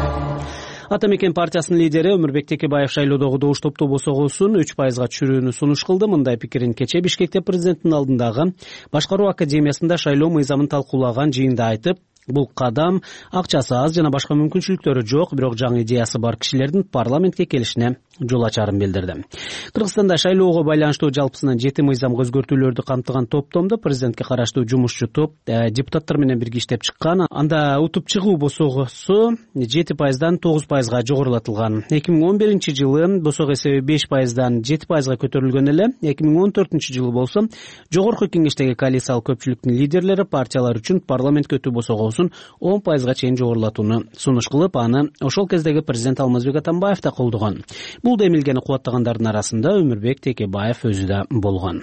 Ата мекен партиясынын лидери Өмүрбек Текебаев шайлоодогу добуш топтобосогусун үч пайызга түшүрүүнү сунуш кылды. Мындай пикирин кече Бишкекте президенттин алдындагы башкаруу академиясында шайлоо мыйзамын талкуулаган жыйында айтып, бул кадам акчасы аз жана башка мүмкүнчүлүктөрү жок, бирок жаңы идеясы бар кишилердин парламентке келишине жол ачарын билдирди. Кыргызстанда шайлоого байланыштуу жалпысынан жети мыйзамга өзгөртүүлөрдү камтыган топтомдо президентке караштуу жумушчу топ депутаттар менен бирге иштеп чыккан. Анда утуп чыгуу босогусу жети пайыздан тогуз пайызга жогорулатылган. эки миң он биринчи жылы босого эсеби беш пайыздан жети пайызга көтөрүлгөн эле. эки миң он төртүнчү жылы болсо жогорку кеңештеги коалициялык көпчүлүктүн лидерлери партиялар үчүн парламентке өтүү босогусун он пайызга чейин жогорулатууну сунуш кылып, аны ошол кездеги президент Алмазбек Атамбаев да колдогон. Бул демилгени кубаттагандардын арасында Өмүрбек Текебаев өзү да болгон.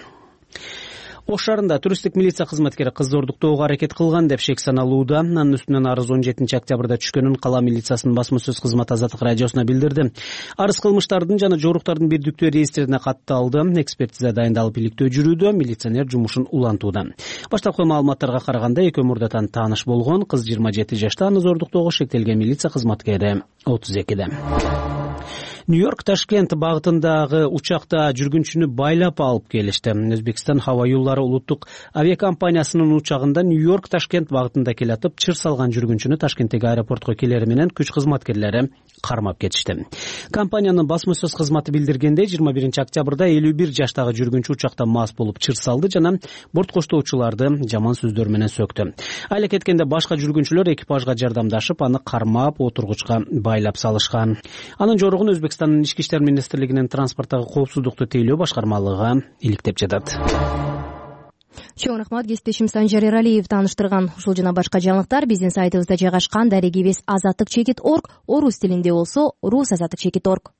Ош шаарында туристтик милиция кызматкери кыз зордуктоого аракет кылган деп шек саналууда. Анын үстүнөн арыз он жетинчи октябрда түшкөнүн кала милициясынын басма сөз кызматы Азаттык радиосуна билдирди. Арыз кылмыштардын жана жоруктардын бирдиктүү реестрине катталды. Экспертиза дайындалып иликтөө жүрүүдө, милиционер жумушун улантууда. Баштапкы маалыматтарга караганда экөө мурдатан тааныш болгон. Кыз жыйырма жети жашта, аны зордуктоого шектелген милиция кызматкери отуз экиде. Нью-Йорк Ташкент багытындагы учакта жүргүнчүнү байлап алып келишти. Өзбекстан Hava Yo'llari улуттук авиакомпаниясынын учагында Нью-Йорк Ташкент багытында келатып, чыр салган жүргүнчүнү Ташкенттеги аэропортко келери менен күч кызматкерлери кармап кетишти. Компаниянын басма сөз кызматы билдиргендей, жыйырма биринчи октябрда элүү бир жаштагы жүргүнчү учакта мас болуп чыр салды жана борт коштоочуларды жаман сөздөр менен сөктү. Айла кеткенде башка жүргүнчүлөр экипажга жардамдашып, аны кармап отургучка байлап салышкан. Анын жоругун Өзбекстандын ички иштер министрлигинин транспорттогу коопсуздукту тейлөө башкармалыгы иликтеп жатат. Чоң рахмат, кесиптешим Санжар Эралиев тааныштырган. Ушул жана башка жаңылыктар биздин сайтыбызда жайгашкан. Дарегибиз азаттык чекит точка орг, орус тилинде болсо рус азаттык чекит точка орг.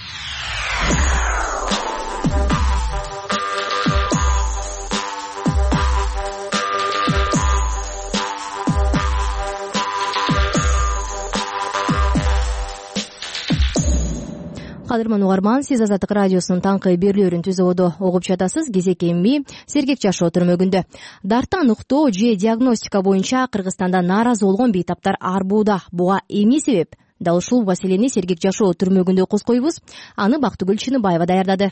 Кадырман угарман, сиз Азаттык радиосунун таңкы берүүлөрүн түзөөдө угуп жатасыз. Кезек эми сергек жашоо түрмөгүндө. Дартты аныктоо же диагностика боюнча Кыргызстанда нааразы болгон бейтаптар арбууда. Буга эмне себеп? Дал ушул маселени сергек жашоо түрмөгүндө козгойбуз. Аны Бактыгүл Чыныбаева даярдады.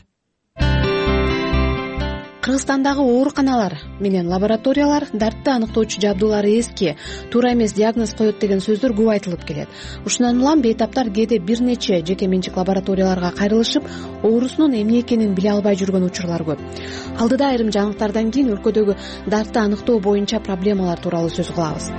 Кыргызстандагы ооруканалар менен лабораториялар дартты аныктоочу жабдуулары эски, туура эмес диагноз коет деген сөздөр көп айтылып келет. Ушундан улам бейтаптар кээде бир нече жеке менчик лабораторияларга кайрылышып, оорусунун эмне экенин биле албай жүргөн учурлар көп. Алдыда айрым жаңылыктардан кийин өлкөдөгү дартты аныктоо боюнча проблемалар тууралуу сөз кылабыз.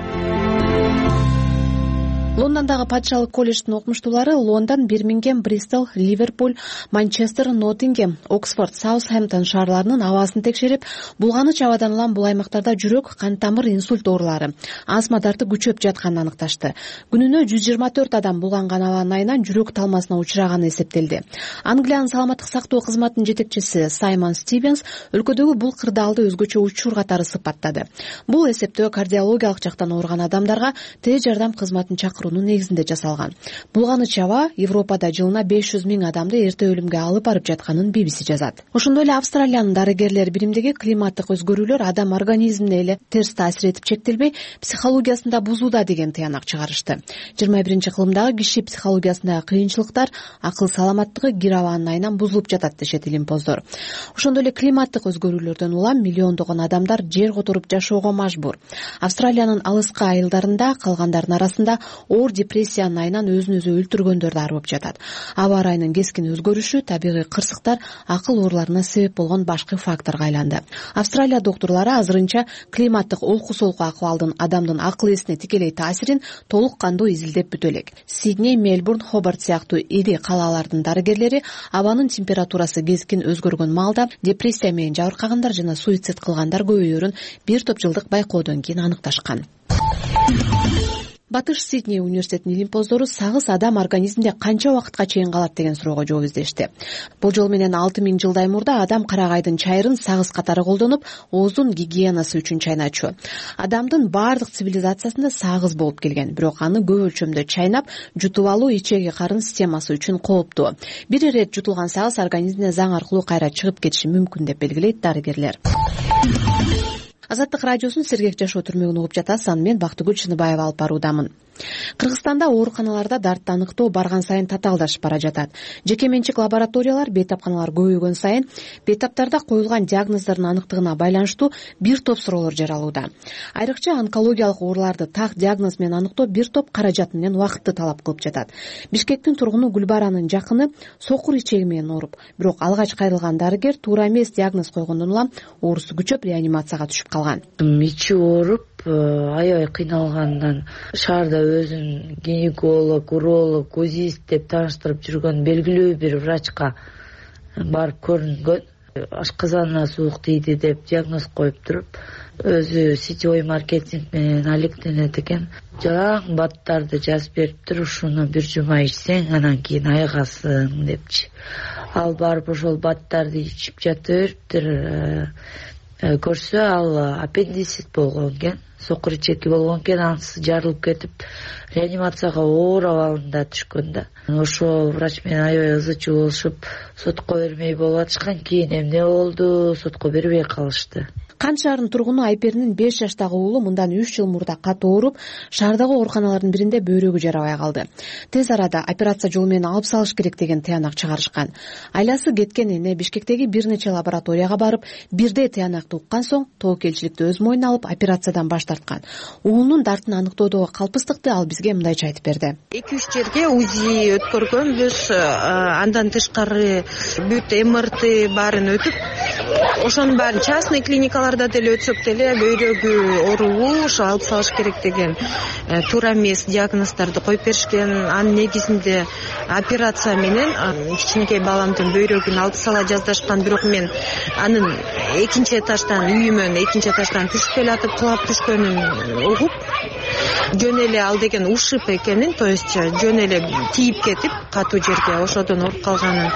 Лондондагы патшалык колледждин окумуштуулары Лондон, Бирмингем, Бристол, Ливерпуль, Манчестер, Ноттингем, Оксфорд, Саутхэмптон шаарларынын абасын текшерип, булганыч абадан улам бул аймактарда жүрөк, кан тамыр, инсульт оорулары, астма дарты күчөп жатканын аныкташты. Күнүнө жүз жыйырма төрт адам булганган абанын айынан жүрөк талмасына учураганы эсептелди. Англиянын саламаттык сактоо кызматынын жетекчиси Саймон Стивенс өлкөдөгү бул кырдаалды өзгөчө учур катары сыпаттады. Бул эсептөө кардиологиялык жактан ооруган адамдарга тез жардам кызматын чакыруу негизинде жасалган. Булганыч аба Европада жылына беш жүз миң адамды эрте өлүмгө алып барып жатканын би би си жазат. Ошондой эле Австралиянын дарыгерлер биримдиги климаттык өзгөрүүлөр адам организмине эле терс таасир этип чектелбей, психологиясында бузууда деген тыянак чыгарышты. жыйырма биринчи кылымдагы киши психологиясындагы кыйынчылыктар, акыл саламаттыгы кир абанын айынан бузулуп жатат дешет илимпоздор. Ошондой эле климаттык өзгөрүүлөрдөн улам миллиондогон адамдар жер которуп жашоого мажбур. Австралиянын алыскы айылдарында калгандардын арасында оор депрессиянын айынан өзүн өзү өлтүргөндөр да арбып жатат. Аба ырайынын кескин өзгөрүшү табигый кырсыктар акыл ооруларына себеп болгон башкы факторго айланды. Австралия доктурлары азырынча климаттык олку солку акыбалдын адамдын акыл эсине тикелей таасирин толук кандуу изилдеп бүтө элек. Сидней, Мельбурн, Хобарт сыяктуу ири калаалардын дарыгерлери абанын температурасы кескин өзгөргөн маалда депрессия менен жабыркагандар жана суицид кылгандар көбөйөрүн бир топ жылдык байкоодон кийин аныкташкан. Батыш Сидней университетинин илимпоздору сагыз адам организмде канча убакытка чейин калат деген суроого жооп издешти. Болжол менен алты миң жылдай мурда адам карагайдын чайрын сагыз катары колдонуп, ооздун гигиенасы үчүн чайначу. Адамдын баардык цивилизациясында сагыз болуп келген, бирок аны көп өлчөмдө чайнап, жутуп алуу ичеги карын системасы үчүн кооптуу. Бир ирет жутулган сагыз организмде заң аркылуу кайра чыгып кетиши мүмкүн деп белгилейт дарыгерлер. Азаттык радиосунун сергек жашоо түрмөгүн угуп жатасыз. Аны мен Бактыгүл Чыныбаева алып баруудамын. Кыргызстанда ооруканаларда дартты аныктоо барган сайын татаалдашып бара жатат. Жеке менчик лабораториялар, бейтапканалар көбөйгөн сайын бейтаптарда коюлган диагноздордун аныктыгына байланыштуу бир топ суроолор жаралууда. Айрыкча онкологиялык ооруларды так диагноз менен аныктоо бир топ каражат менен убакытты талап кылып жатат. Бишкектин тургуну Гүлбаранын жакыны сокур ичеги менен ооруп, бирок алгач кайрылган дарыгер туура эмес диагноз койгондон улам оорусу күчөп реанимацияга түшүп калган. Ичи ооруп, аябай кыйналгандан шаарда өзүн гинеколог, уролог, узист деп тааныштырып жүргөн белгилүү бир врачка барып көрүнгөн. Ашказанына суук тийди деп диагноз коюп туруп, өзү сетевой маркетинг менен алектенет экен. Жалаң баттарды жазып бериптир, ушуну бир жума ичсең, анан кийин айыгасың депчи. Ал барып ошол баттарды ичип жата бериптир. көрсө ал аппендицит болгон экен, сокур ичеки болгон экен, анысы жарылып кетип реанимацияга оор абалында түшкөн да. Ошо врач менен аябай ызы чуу болушуп, сотко бермей болуп атышкан. Кийин эмне болду, сотко бербей калышты. Кант шаарынын тургуну Айперинин беш жаштагы уулу мындан үч жыл мурда катуу ооруп, шаардагы ооруканалардын биринде бөйрөгү жарабай калды. Тез арада операция жолу менен алып салыш керек деген тыянак чыгарышкан. Айласы кеткен эне Бишкектеги бир нече лабораторияга барып, бирдей тыянакты уккан соң тоокелчиликти өз мойнуна алып операциядан баш тарткан. Уулунун дартын аныктоодогу калпыстыкты ал бизге мындайча айтып берди. эки үч жерге УЗИ өткөргөнбүз, андан тышкары бүт МРТ баарын өтүп, ошонун баарын частный клиникалар деле өтсөк деле бөйрөгү ооруу, ошо алып салыш керек деген туура эмес диагноздорду коюп беришкен. Анын негизинде операция менен кичинекей баламдын бөйрөгүн алып сала жаздашкан. Бирок мен анын экинчи этаждан үйүмөн экинчи этаждан түшүп келатып кулап түшкөнүн угуп, жөн эле ал деген ушиб экенин, то есть жөн эле тийип кетип катуу жерге ошодон ооруп калганын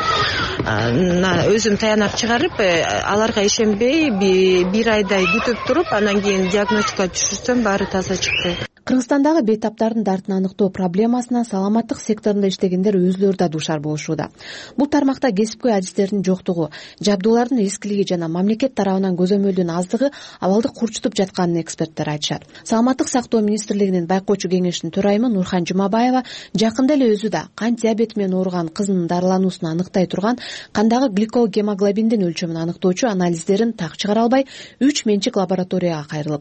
өзүм таянак чыгарып, аларга ишенбей бир айдай күтүп туруп, анан кийин диагностика түшүрсөм баары таза чыкты. Кыргызстандагы бейтаптардын дартын аныктоо проблемасына саламаттык секторунда иштегендер өзүлөрү да дуушар болушууда. Бул тармакта кесипкөй адистердин жоктугу, жабдуулардын эскилиги жана мамлекет тарабынан көзөмөлдүн аздыгы абалды курчутуп жатканын эксперттер айтышат. Саламаттык сактоо министрлигинин байкоочу кеңешинин төрайымы Нурхан Жумабаева жакында эле өзү да кант диабети менен ооруган кызынын дарылануусун аныктай турган кандагы гликогемоглобиндин өлчөмүн аныктоочу анализдерин так чыгара албай, үч менчик лабораторияга кайрылып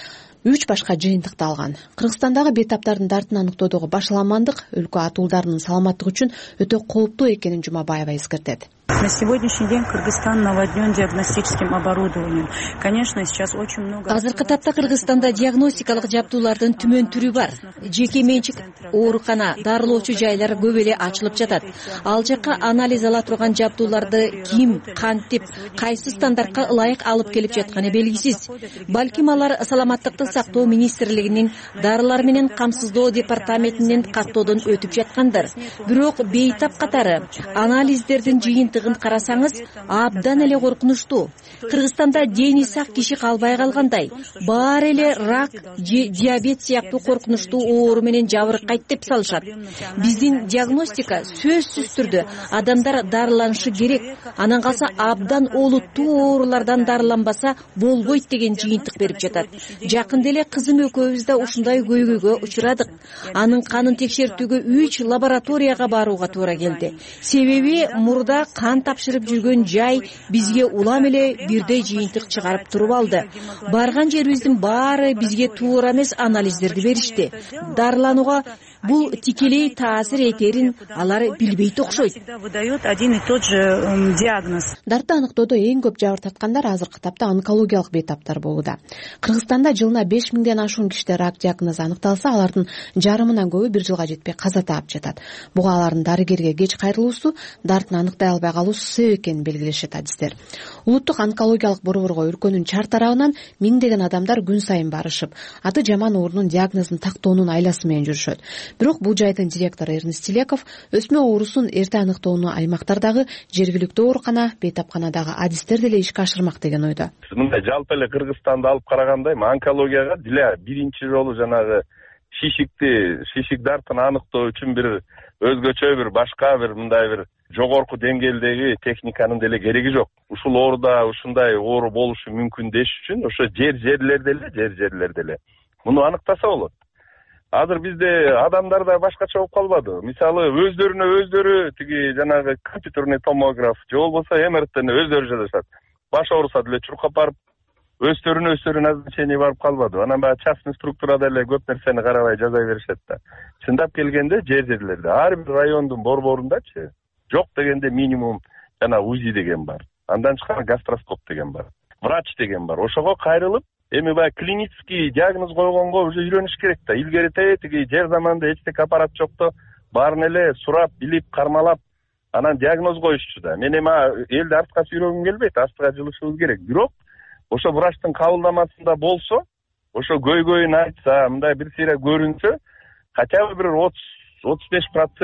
үч башка жыйынтыкты алган. Кыргызстандагы бейтаптардын дартын аныктоодогу башаламандык өлкө атуулдарынын саламаттыгы үчүн өтө кооптуу экенин Жумабаева эскертет. На сегодняшний день Кыргызстан наводнен диагностическим оборудованием. Конечно, сейчас очень много... Азыркы тапта Кыргызстанда диагностикалык жабдуулардын түмөн түрү бар. Жеке менчик оорукана, дарылоочу жайлар көп эле ачылып жатат. Ал жакка анализ ала турган жабдууларды ким, кантип, кайсы стандартка ылайык алып келип жатканы белгисиз. Балким алар саламаттыкты сактоо министрлигинин дарылар менен камсыздоо департаментинен каттоодон өтүп жаткандар. Бирок бейтап катары анализдердин жыйынтыгын карасаңыз абдан эле коркунучтуу. Кыргызстанда дени сак киши калбай калгандай, баары эле рак, диабет сыяктуу коркунучтуу оору менен жабыркайт деп салышат. Биздин диагностика сөзсүз түрдө адамдар дарыланышы керек, анан калса абдан олуттуу оорулардан дарыланбаса болбойт деген жыйынтык берип жатат. Жакында эле кызым экөөбүз да ушундай көйгөйгө учурадык. Анын канын текшертүүгө үч лабораторияга барууга туура келди. Себеби мурда кан тапшырып жүргөн жай бизге улам эле бирдей жыйынтык чыгарып туруп алды. Барган жерибиздин баары бизге туура эмес анализдерди беришти. Дарыланууга бул тикелей таасир этерин алар билбейт окшойт. Один и тот же диагноз. Дартты аныктоодо эң көп жабыр тарткандар азыркы тапта онкологиялык бейтаптар болууда. Кыргызстанда жылына беш миңден ашуун кишиде рак диагнозу аныкталса, алардын жарымынан көбү бир жылга жетпей каза таап жатат. Буга алардын дарыгерге кеч кайрылуусу, дартын аныктай албай калуусу себеп экенин белгилешет адистер. Улуттук онкологиялык борборго өлкөнүн чар тарабынан миңдеген адамдар күн сайын барышып, аты жаман оорунун диагнозун тактоонун айласы менен жүрүшөт. Бирок бул жайдын директору Эрнест Телеков өсмө оорусун эрте аныктоону аймактардагы жергиликтүү оорукана, бейтапканадагы адистер деле ишке ашырмак деген ойдо. Мындай жалпы эле Кыргызстанды алып караганда онкологияга деле биринчи жолу жанагы шишикти, шишик дартын аныктоо үчүн бир өзгөчө бир башка бир мындай бир жогорку деңгээлдеги техниканын деле кереги жок. Ушул ооруда ушундай оору болушу мүмкүн деш үчүн ошо жер жерлерде эле, жер жерлерде эле муну аныктаса болот. Азыр бизде адамдар да башкача болуп калбады. Мисалы өздөрүнө өздөрү тиги жанагы компьютерный томограф же болбосо эм эр тэни өздөрү жасашат. Баш ооруса деле чуркап барып өздөрүнө өздөрү назначение барып калбады. Анан баягы частный структурада эле көп нерсени карабай жаза беришет да. Чындап келгенде жер жерлерде ар бир райондун борборундачы жок дегенде минимум жана УЗИ деген бар. Андан чыккан гастроскоп деген бар. Врач деген бар. Ошого кайрылып, эми баягы клинический диагноз койгонго уже үйрөнүш керек да. Илгерите тиги жер заманда эчтек аппарат жокто баарын эле сурап, билип, кармалап, анан диагноз коюшчу да. Мен эми элди артка сүйрөгүм келбейт, астыга жылышыбыз керек. Бирок ошо врачтын кабылдамасында болсо, ошо көйгөйүн айтса, мындай бир сыйра көрүнсө, хотя бы бир отуз отуз беш процент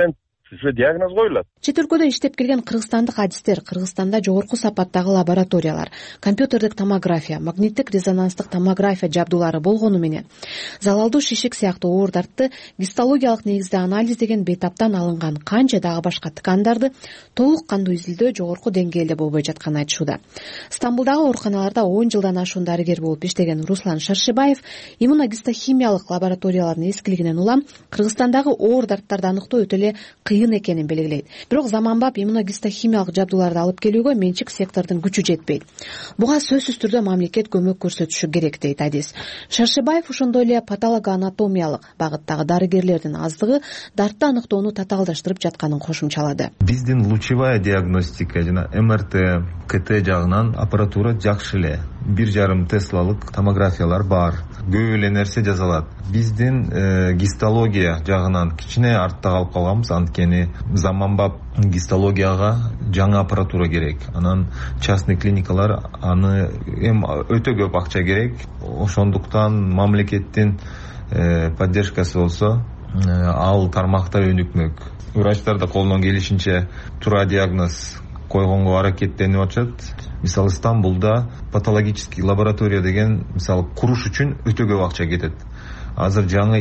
уже диагноз коюлат. Чет өлкөдө иштеп келген кыргызстандык адистер Кыргызстанда жогорку сапаттагы лабораториялар, компьютердик томография, магниттик резонанстык томография жабдуулары болгону менен залалдуу шишик сыяктуу оордарды гистологиялык негизде анализдеген бейтаптан алынган канча дагы башка ткандарды толук кандуу изилдөө жогорку деңгээлде болбой жатканын айтышууда. Стамбулдагы ооруканаларда он жылдан ашуун дарыгер болуп иштеген Руслан Шаршибаев иммуногистохимиялык лабораториялардын эскилигинен улам Кыргызстандагы оор дарттарды аныктоо өтө эле кыйын экенин белгилейт. Бирок заманбап иммуногистохимиялык жабдууларды алып келүүгө менчик сектордун күчү жетпейт. Буга сөзсүз түрдө мамлекет көмөк көрсөтүшү керек дейт адис. Шаршибаев ошондой эле патологоанатомиялык багыттагы дарыгерлердин аздыгы дартты аныктоону татаалдаштырып жатканын кошумчалады. Биздин лучевая диагностика жана эм эр тэ, ка тэ жагынан аппаратура жакшы эле. бир жарым теслалык томографиялар бар. Көп эле нерсе жазалат. Биздин э, гистология жагынан кичине артта калып калганбыз, анткени заманбап гистологияга жаңы аппаратура керек. Анан частный клиникалар аны эм өтө көп акча керек. Ошондуктан мамлекеттин э, поддержкасы болсо э, ал тармактар өнүкмөк. Врачтар да колунан келишинче туура диагноз койгонго аракеттенип атышат. Мисалы Стамбулда патологический лаборатория деген мисалы куруш үчүн өтө көп акча кетет. Азыр жаңы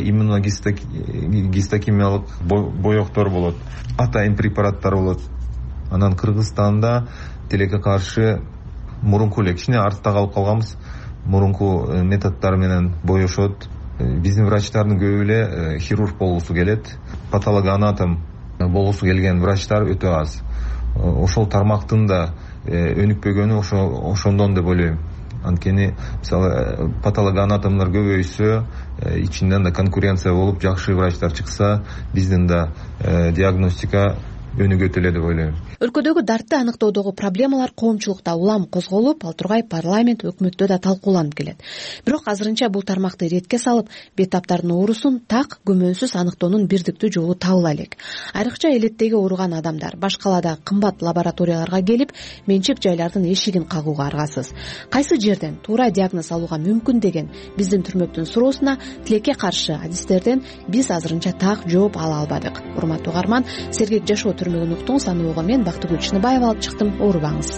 иммуногистохимиялык боектор болот, атайын препараттар болот. Анан Кыргызстанда тилекке каршы мурунку эле кичине артта калып калганбыз. Мурунку методдор менен боешот. Биздин врачтардын көбү эле хирург болгусу келет. Патологоанатом болгусу келген врачтар өтө аз. Ошол тармактын да өнүкпөгөнү ошо ошондон деп ойлойм. Анткени мисалы патологоанатомдор көбөйсө, ичинден да конкуренция болуп, жакшы врачтар чыкса, биздин да диагностика өнүгөт эле деп ойлойм. Өлкөдөгү дартты аныктоодогу проблемалар коомчулукта улам козголуп, ал тургай парламент, өкмөттө да талкууланып келет. Бирок азырынча бул тармакты иретке салып, бейтаптардын оорусун так күмөнсүз аныктоонун бирдиктүү жолу табыла элек. Айрыкча элеттеги ооруган адамдар баш калаада кымбат лабораторияларга келип, менчик жайлардын эшигин кагууга аргасыз. Кайсы жерден туура диагноз алууга мүмкүн деген биздин түрмөктүн суроосуна тилекке каршы адистерден биз азырынча так жооп ала албадык. Урматтуу угарман, сергек жашоо түрмөгүн уктуңуз, аны угуу мен Бактыгүл Чыныбаева алып чыктым. Оорубаңыз.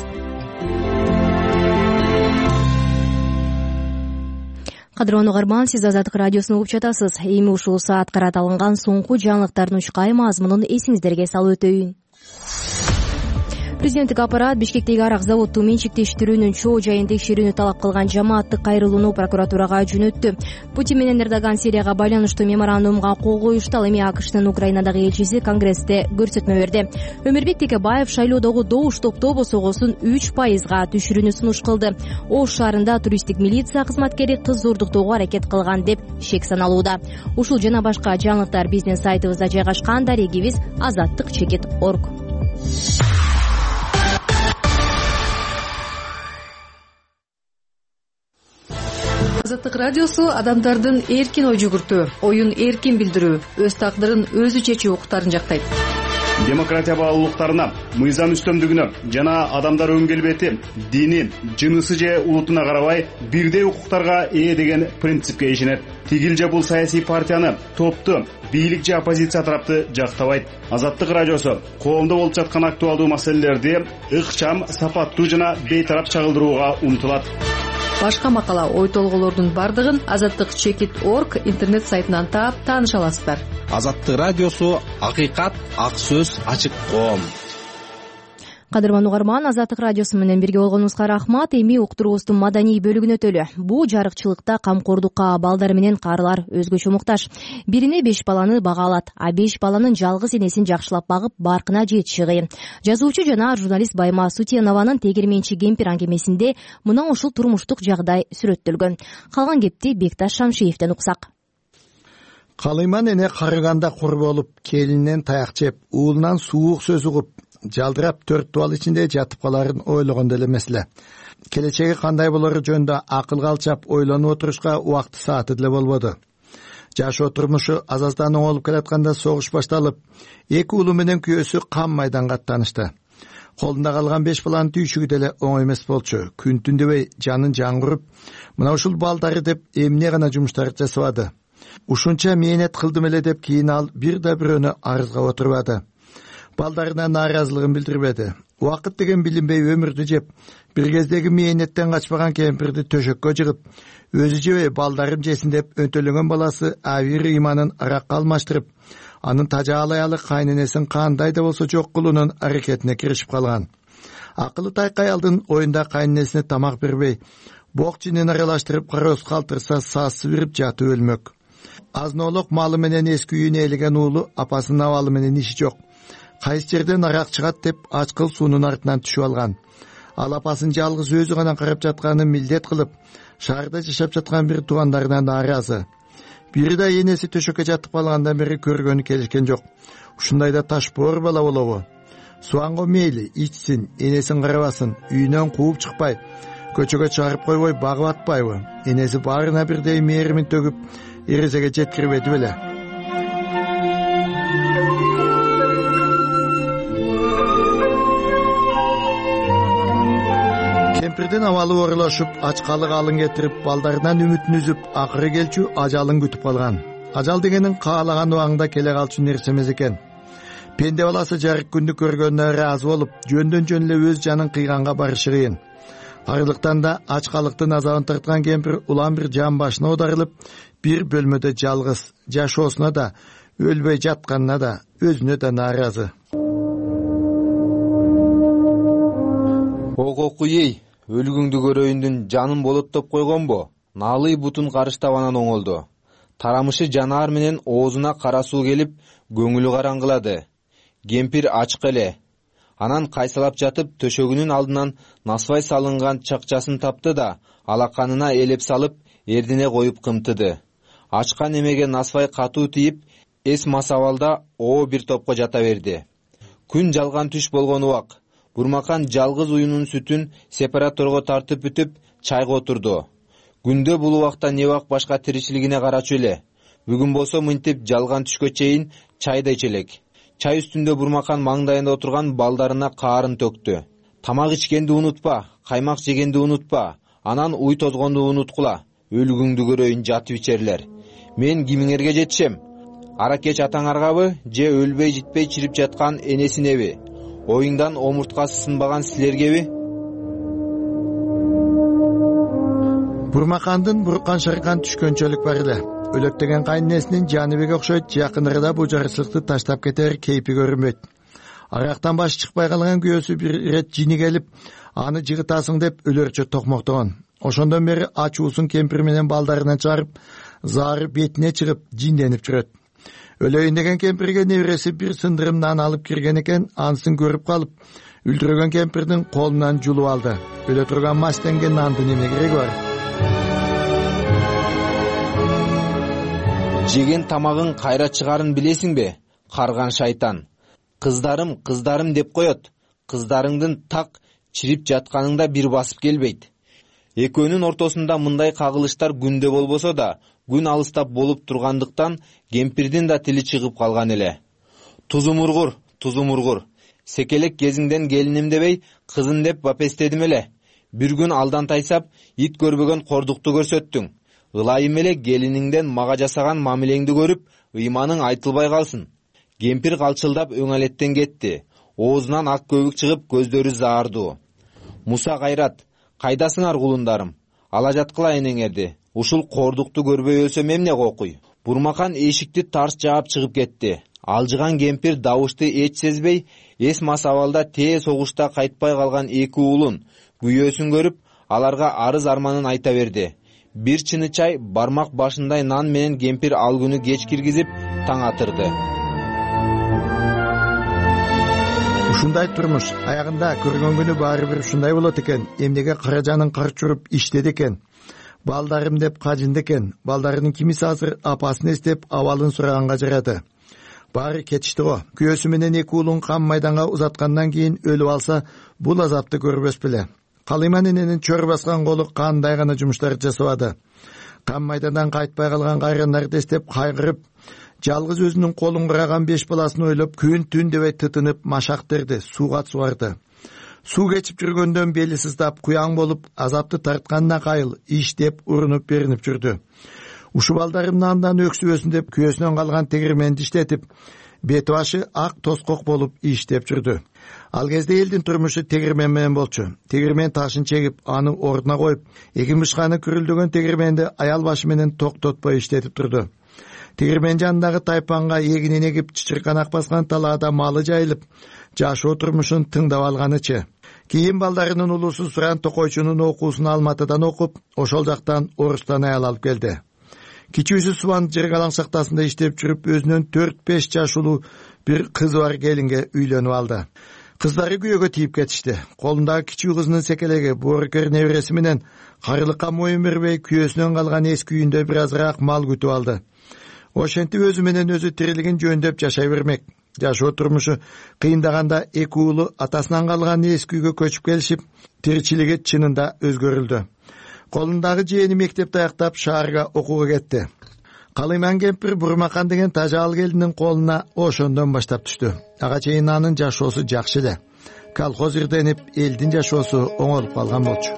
Кадырлуу угарман, сиз Азаттык радиосун угуп жатасыз. Эми ушул саат каратылган соңку жаңылыктардын учкай мазмунун эсиңиздерге салып өтөйүн. Президенттик аппарат Бишкектеги арак заводду менчиктештирүүнүн чоо жайын текшерүүнү талап кылган жамааттык кайрылууну прокуратурага жөнөттү. Путин менен Эрдоган Сирияга байланыштуу меморандумга кол коюшту. Ал эми АКШтын Украинадагы элчиси Конгрессте көрсөтмө берди. Өмүрбек Текебаев шайлоодогу добуш топтоо босогосун үч пайызга түшүрүүнү сунуш кылды. Ош шаарында туристтик милиция кызматкери кыз зордуктоого аракет кылган деп шек саналууда. Ушул жана башка жаңылыктар биздин сайтыбызда жайгашкан. Дарегибиз азаттык чекит точка орг. Азаттык радиосу адамдардын эркин ой жүгүртүү, оюн эркин билдирүү, өз тагдырын өзү чечүү укуктарын жактайт. Демократия баалуулуктарына, мыйзам үстөмдүгүнө жана адамдар өң келбети, дини, жынысы же улутуна карабай бирдей укуктарга ээ деген принципке ишенет. Тигил же бул саясий партияны, топту, бийлик же оппозиция тарапты жактабайт. Азаттык радиосу коомдо болуп жаткан актуалдуу маселелерди ыкчам, сапаттуу жана бейтарап чагылдырууга умтулат. Башка макала, ой толголордун бардыгын азаттык чекит точка орг интернет сайтынан таап тааныша аласыздар. Азаттык радиосу акыйкат, ак сөз, ачык коом. Кадырман угарман, Азаттык радиосу менен бирге болгонуңузга рахмат. Эми уктуруубуздун маданий бөлүгүнө өтөлү. Бул жарыкчылыкта камкордукка балдар менен карылар өзгөчө муктаж. Бирине беш баланы бага алат, а беш баланын жалгыз энесин жакшылап багып баркына жетиши кыйын. Жазуучу жана журналист Байма Сутенованын Тегерменчи кемпир аңгемесинде мына ушул турмуштук жагдай сүрөттөлгөн. Калган кепти Бекташ Шамшиевден уксак. Калыйман эне карыганда кур болуп, келининен таяк жеп, уулунан суук сөз угуп, жалдырап төрт дубал ичинде жатып каларын ойлогондо эле эмес. Келечеги кандай болору жөнүндө акылга алчап ойлонуп отурушка убакты сааты деле болбоду. Жашоо турмушу азаздан оңолуп келатканда согуш башталып, эки уулу менен күйөөсү кам майданга аттанышты. Колунда калган беш баланын түйшүгү деле оңой эмес болчу. Күн түн дебей жанын жаңгырып, мына ушул балдары деп эмне гана жумуштар жасабады. Ушунча мээнет кылдым эле деп кийин ал бир да бирөөнү арызга отурбады. балдарына нааразылыгын билдирбеди. Убакыт деген билинбей өмүрдү жеп, бир кездеги мээнеттен качпаган кемпирди төшөккө жыгып, өзү жебей балдарым жесин деп өтөлөнгөн баласы Авир ыйманын аракка алмаштырып, анын тажаалаялык кайненесин кандай да болсо жок кылуунун аракетине киришип калган. Акылы тайкай алдын оюнда кайненесине тамак бербей, бок чинин аралаштырып кароз калтырса саасы бирип жатып өлмөк. Азноолук малы менен эски үйүнө ээлеген уулу апасынын абалы менен иши жок. Кайсы жерден арак чыгат деп ачкыл суунун артынан түшүп алган. Ал апасын жалгыз өзү гана карап жатканын милдет кылып, шаарда жашап жаткан бир туугандарынан нааразы. Бири да энеси төшөккө жатып калгандан бери көргөнү келишкен жок. Ушундайда ташбоор бала болобу? Суанго мейли ичсин, энесин карабасын, үйүнөн кууп чыкпай, көчөгө чыгарып койбой багып атпайбы? Энеси баарына бирдей мээримин төгүп, эрезеге жеткирбеди беле? Кемпирдин абалы оорулашып, ачкалык алын кетирип, балдарынан үмүтүн үзүп, акыры келчү ажалын күтүп калган. Ажал дегенин каалаган убагында келе калчу нерсе эмес экен. Пенде баласы жарык күндү көргөнүнө ыраазы болуп, жөндөн жөн эле өз жанын кыйганга барышы кыйын. Арылыктан да ачкалыктын азабын тарткан кемпир улам бир жан башына оодарылып, бир бөлмөдө жалгыз, жашоосуна да, өлбөй жатканына да, өзүнө да нааразы. Ококуй, өлгүңдү көрөйүндүн жанын болоттоп койгонбу? Наалый бутун карыштап анан оңолду. Тарамышы жанаар менен оозуна кара суу келип, көңүлү караңгылады. Кемпир ачык эле. Анан кайсалап жатып, төшөгүнүн алдынан насвай салынган чакчасын тапты да, алаканына элеп салып, эрдине коюп кымтыды. Ачкан эмеге насвай катуу тийип, эс масабалда оо бир топко жата берди. Күн жалган түш болгон убак. Бурмакан жалгыз уюнун сүтүн сепараторго тартып бүтүп, чайга отурду. Күндө бул убакта не бак башка тиричилигине карачу эле. Бүгүн болсо мынтип жалган түшкө чейин чай да ичелек. Чай үстүндө Бурмакан маңдайында отурган балдарына каарын төктү. Тамак ичкенди унутпа, каймак жегенди унутпа, анан уй тозгонду унуткула. Өлгүңдү көрөйүн жатып ичерлер. Мен кимиңерге жетишем? Аракеч атаңаргабы, же өлбөй житпей чирип жаткан энесинеби? Оюңдан омурткасы сынбаган силергеби? Бурмакандын буркан шаркан түшкөнчөлүк бар эле. Өлөктөгөн кайненесинин Жаныбек окшойт, жакынырда бул жарычылыкты таштап кетер кейпи көрүнбөйт. Арактан башы чыкпай калган күйөөсү бир ирет жини келип, аны жыгытасың деп өлөрчө токмоктогон. Ошондон бери ачуусун кемпир менен балдарынан чыгарып, зары бетине чыгып, жинденип жүрөт. Өлөйүн деген кемпирге небереси бир сындырым нан алып кирген экен, анысын көрүп калып, үлдүрөгөн кемпирдин колунан жулуп алды. Өлө турган мастенге нандын эмне кереги бар? Жеген тамагың кайра чыгарын билесиңби? Карган шайтан. Кыздарым, кыздарым деп коет. Кыздарыңдын так чирип жатканыңда бир басып келбейт. Экөөнүн ортосунда мындай кагылыштар күндө болбосо да, күн алыстап болуп тургандыктан кемпирдин да тили чыгып калган эле. Тузумургур, тузумургур. Секелек кезиңден келиним дебей, кызын деп бапестедим эле. Бир күн алдан тайсап, ит көрбөгөн кордукту көрсөттүң. Ылайым эле келиниңден мага жасаган мамилеңди көрүп, ыйманың айтылбай калсын. Кемпир калчылдап өңөлеттен кетти. Оозунан ак көбүк чыгып, көздөрү заардуу. Муса Кайрат, кайдасыңар кулундарым? Ала жаткыла энеңерди. Ушул кордукту көрбөй өлсөм эмне кокуй? Бурмакан эшикти тарс жаап чыгып кетти. Алжыган кемпир дабышты эч сезбей, эс масабалда тээ согушта кайтпай калган эки уулун, күйөөсүн көрүп, аларга арыз арманын айта берди. Бир чыны чай, бармак башындай нан менен кемпир ал күнү кеч киргизип, таң атырды. Ушундай турмуш аягында көргөн күнү баары бир ушундай болот экен. Эмнеге каражанын карч уруп иштеди экен. Балдарым деп кажынды экен. Балдарынын кимиси азыр апасын эстеп абалын сураганга жарады. Баары кетишти го. Күйөөсү менен эки уулун кам майданга узаткандан кийин өлүп алса, бул азапты көрбөс беле. Калыйман эненин чөр баскан колу кандай гана жумуштар жасабады. Кам майдандан кайтпай калган кайрандарды эстеп кайгырып, жалгыз өзүнүн колун кыраган беш баласын ойлоп, күн түн дебей тытынып машак терди, сууга субарды. Суу кечип жүргөндөн бели сыздап, куяң болуп, азапты тартканына кайыл, иштеп, урунуп беринип жүрдү. Ушу балдарымны андан өксүбөсүн деп күйөөсүнөн калган тегирменди иштетип, бети башы ак тоскок болуп иштеп жүрдү. Ал кезде элдин турмушу тегирмен менен болчу. Тегирмен ташын чегип, аны ордуна коюп, эгин бышканы күрүлдөгөн тегирменди аял башы менен токтотпой иштетип турду. Тегирмен жанындагы тайпанга эгинин эгип, чычырканак баскан талаада малы жайылып, жашоо турмушун тыңдап алганычы. Кийин балдарынын улусу Суран Токойчунун окуусун Алматыдан окуп, ошол жактан Орустан аял алып келди. Кичүүсү Субан Жыргалаң шахтасында иштеп жүрүп, өзүнүн төрт беш жашылуу бир кызы бар келинге үйлөнүп алды. Кыздары күйөөгө тийип кетишти. Колундагы кичүү кызынын секелеги боорукер небереси менен карылыкка моюн бербей, күйөөсүнөн калган эски үйүндө бир азыраак мал күтүп алды. Ошентип өзү менен өзү тирилигин жөндөп жашай бермек. Жашоо турмушу кыйындаганда эки уулу атасынан калган эски үйгө көчүп келишип, тиричилиги чынында өзгөрүлдү. Колундагы жээни мектепти аяктап шаарга окууга кетти. Калыйман кемпир Бурмакан деген тажал келиндин колуна ошондон баштап түштү. Ага чейин анын жашоосу жакшы эле. Колхоз ирденип, элдин жашоосу оңолуп калган болчу.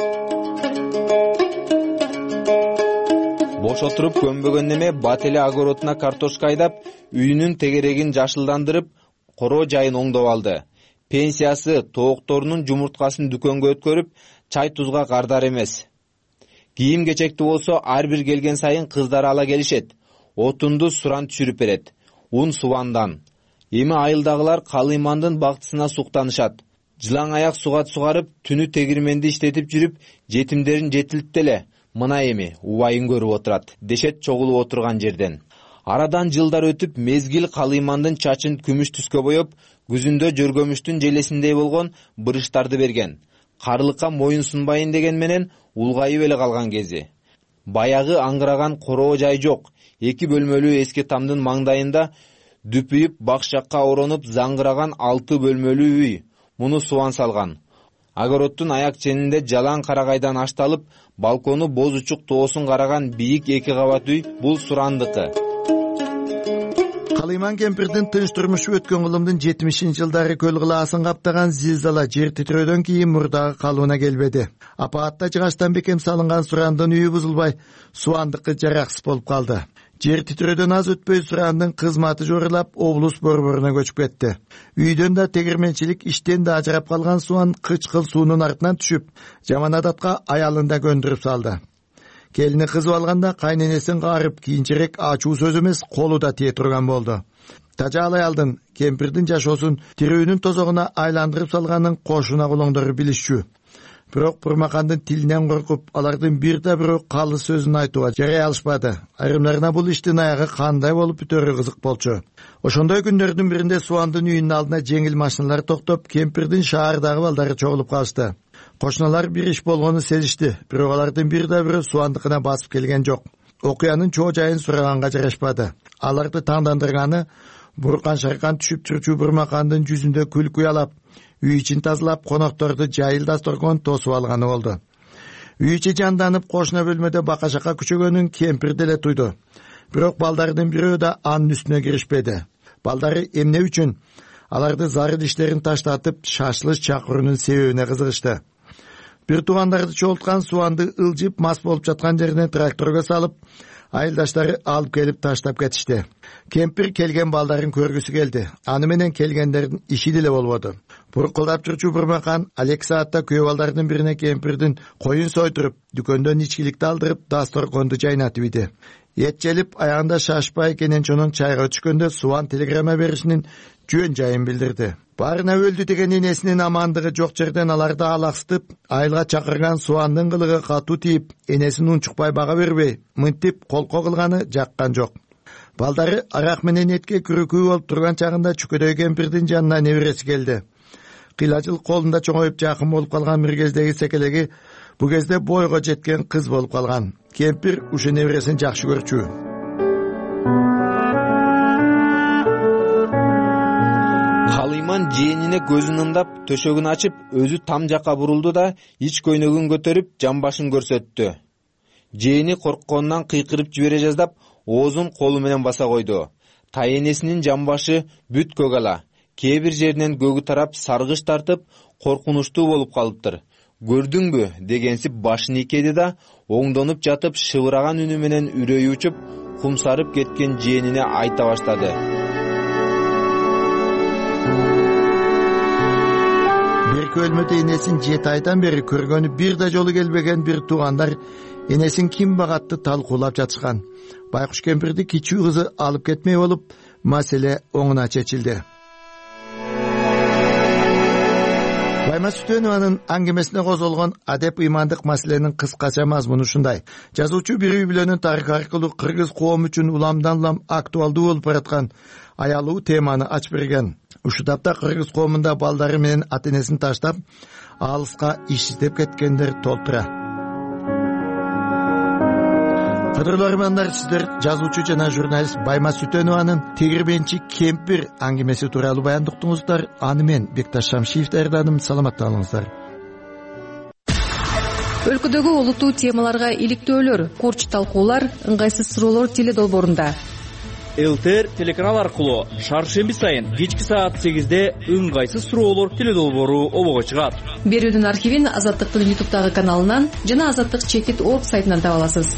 Бош отуруп көнбөгөн неме бат эле огородуна картошка айдап, үйүнүн тегерегин жашылдандырып, короо жайын оңдоп алды. Пенсиясы тоокторунун жумурткасын дүкөнгө өткөрүп, чай тузга кардар эмес. Кийим кечекти болсо ар бир келген сайын кыздар ала келишет. Отунду Суран түшүрүп берет. Ун Субандан. Эми айылдагылар Калыймандын бактысына суктанышат. Жылаң аяк сугат сугарып, түнү тегирменди иштетип жүрүп, жетимдерин жетилтти эле. Мына эми убайын көрүп отурат, дешет чогулуп отурган жерден. Арадан жылдар өтүп, мезгил Калыймандын чачын күмүш түскө боеп, күзүндө жөргөмүштүн желесиндей болгон бырыштарды берген. Карылыкка моюн сунбайын деген менен улгайып эле калган кези. Баягы аңгыраган короо жай жок. Эки бөлмөлүү эски тамдын маңдайында дүпүйүп бакшакка оронуп заңгыраган алты бөлмөлүү үй. Муну Субан салган. Огородтун аяк ченинде жалаң карагайдан ашталып, балкону боз учук тоосун караган бийик эки кабат үй бул Сурандыкы. Калыйман кемпирдин тынч турмушу өткөн кылымдын жетимишинчи жылдары көл кылаасын каптаган зилзала жер титирөөдөн кийин мурдагы калыбына келбеди. Апаатта жыгачтан бекем салынган Сурандын үйү бузулбай, Субандыкы жараксыз болуп калды. Жер титирөөдөн аз өтпөй Сурандын кызматы жорулап, облус борборуна көчүп кетти. Үйдөн да тегирменчилик иштен да ажырап калган Субан кычкыл суунун артынан түшүп, жаман адатка аялын да көндүрүп салды. Келини кызып алганда кайненесин каарып, кийинчерээк ачуу сөз эмес, колу да тие турган болду. Тажал аялдын кемпирдин жашоосун тирүүнүн тозогуна айландырып салганын кошуна кулоңдору билишчү. Бирок Бурмакандын тилинен коркуп, алардын бир да бирөө калы сөзүн айтууга жарай алышпады. Айрымдарына бул иштин аягы кандай болуп бүтөрү кызык болчу. Ошондой күндөрдүн биринде Субандын үйүнүн алдына жеңил машиналар токтоп, кемпирдин шаардагы балдары чогулуп калышты. Кошуналар бир иш болгону сезишти, бирок алардын бир да бирөө Субандыкына басып келген жок. Окуянын чоо жайын сураганга жарашпады. Аларды таңдандырганы буркан шаркан түшүп жүрчү Бурмакандын жүзүндө күлкү уялап, үй ичин тазалап, конокторду жайыл дасторкон тосуп алганы болду. Үй ичи жанданып, кошуна бөлмөдө бака-шака күчөгөнүн кемпир деле туйду. Бирок балдардын бирөө да анын үстүнө киришпеди. Балдары эмне үчүн аларды зарыл иштерин таштатып, шашлыш чакыруунун себебине кызыгышты. Бир туугандарды чогулткан Субанды ылжып мас болуп жаткан жерине тракторго салып, айылдаштары алып келип таштап кетишти. Кемпир келген балдарын көргүсү келди. Аны менен келгендердин иши деле болбоду. Буркулдап жүрчү Бурмакан алек саатта күйөө балдардын бирине кемпирдин коюн сойдуруп, дүкөндөн ичкиликти алдырып, дасторконду жайнатып иди. Эт желип, аягында шашпай Кененчонун чайга түшкөндө Субан телеграмма беришинин жөн жайын билдирди. Барына өлдү деген энесинин амандыгы жок жерден аларды алаксытып, айылга чакырган Субандын кылыгы катуу тийип, энесин унчукпай бага бербей, мынтип колко кылганы жаккан жок. Балдары арак менен этке күрүкүү болуп турган чагында чүкөдөй кемпирдин жанына небереси келди. Кыйлажыл колунда чоңоюп жакын болуп калган бир кездеги секелеги бу кезде бойго жеткен кыз болуп калган. Кемпир ушу небересин жакшы көрчү. Калыйман жээнине көзүн ымдап, төшөгүн ачып, өзү там жакка бурулду да, ич көйнөгүн көтөрүп, жамбашын көрсөттү. Жээни коркконунан кыйкырып жибере жаздап, оозун колу менен баса койду. Тайенесинин жамбашы бүт көк ала. Кээ бир жеринен көгү тарап, саргыч тартып, коркунучтуу болуп калыптыр. Көрдүңбү дегенсип башын ийкеди да, оңдонуп жатып, шыбыраган үнү менен үрөйү учуп, кумсарып кеткен жээнине айта баштады. берки өлмөдө энесин жети айдан бери көргөнү бир да жолу келбеген бир туугандар энесин ким багатты талкуулап жатышкан. Байкуш кемпирди кичүү кызы алып кетмей болуп, маселе оңуна чечилди. Байма Сүтөнованын аңгемесине козголгон адеп ыймандык маселенин кыскача мазмуну ушундай. Жазуучу бир үй бүлөнүн тарыхы аркылуу кыргыз коому үчүн уламдан улам актуалдуу болуп бараткан аялуу теманы ачып берген. Ушул тапта кыргыз коомунда балдары менен ата энесин таштап, алыска иш издеп кеткендер толтура. Кадырлуу армандар, сиздер жазуучу жана журналист Байма Сүтөнованын тегирменчи кемпир аңгемеси тууралуу баяндыктыңыздар. Аны мен Бекташ Шамшиев даярдадым. Саламатта болуңуздар. Өлкөдөгү олуттуу темаларга иликтөөлөр, корч талкуулар, ыңгайсыз суроолор теле долбоорунда. ЛТР телеканал аркылуу шаршемби сайын кечки саат сегизде ыңгайсыз суроолор теле долбоору обого чыгат. Берүүнүн архивин Азаттыктын ютубтагы каналынан жана азаттык чекит точка орг сайтынан таба аласыз.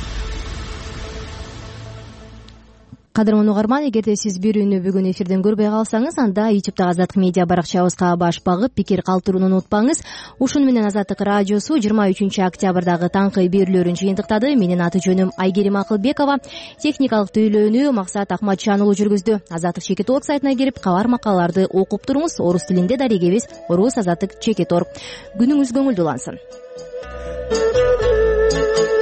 Кадырман угарман, эгерде сиз берүүнү бүгүн эфирден көрбөй калсаңыз, анда ютубтагы Азаттык медиа баракчабызга баш багып, пикир калтырууну унутпаңыз. Ушуну менен Азаттык радиосу жыйырма үчүнчү октябрдагы таңкы берүүлөрүн жыйынтыктады. Менин аты жөнүм Айгерим Акылбекова. Техникалык тейлөөнү Максат Акматжан уулу жүргүздү. Азаттык чекит точка орг сайтына кирип, кабар макалаларды окуп туруңуз. Орус тилинде дарегебиз орус азаттык чекит точка орг. Күнүңүз көңүлдүү улансын.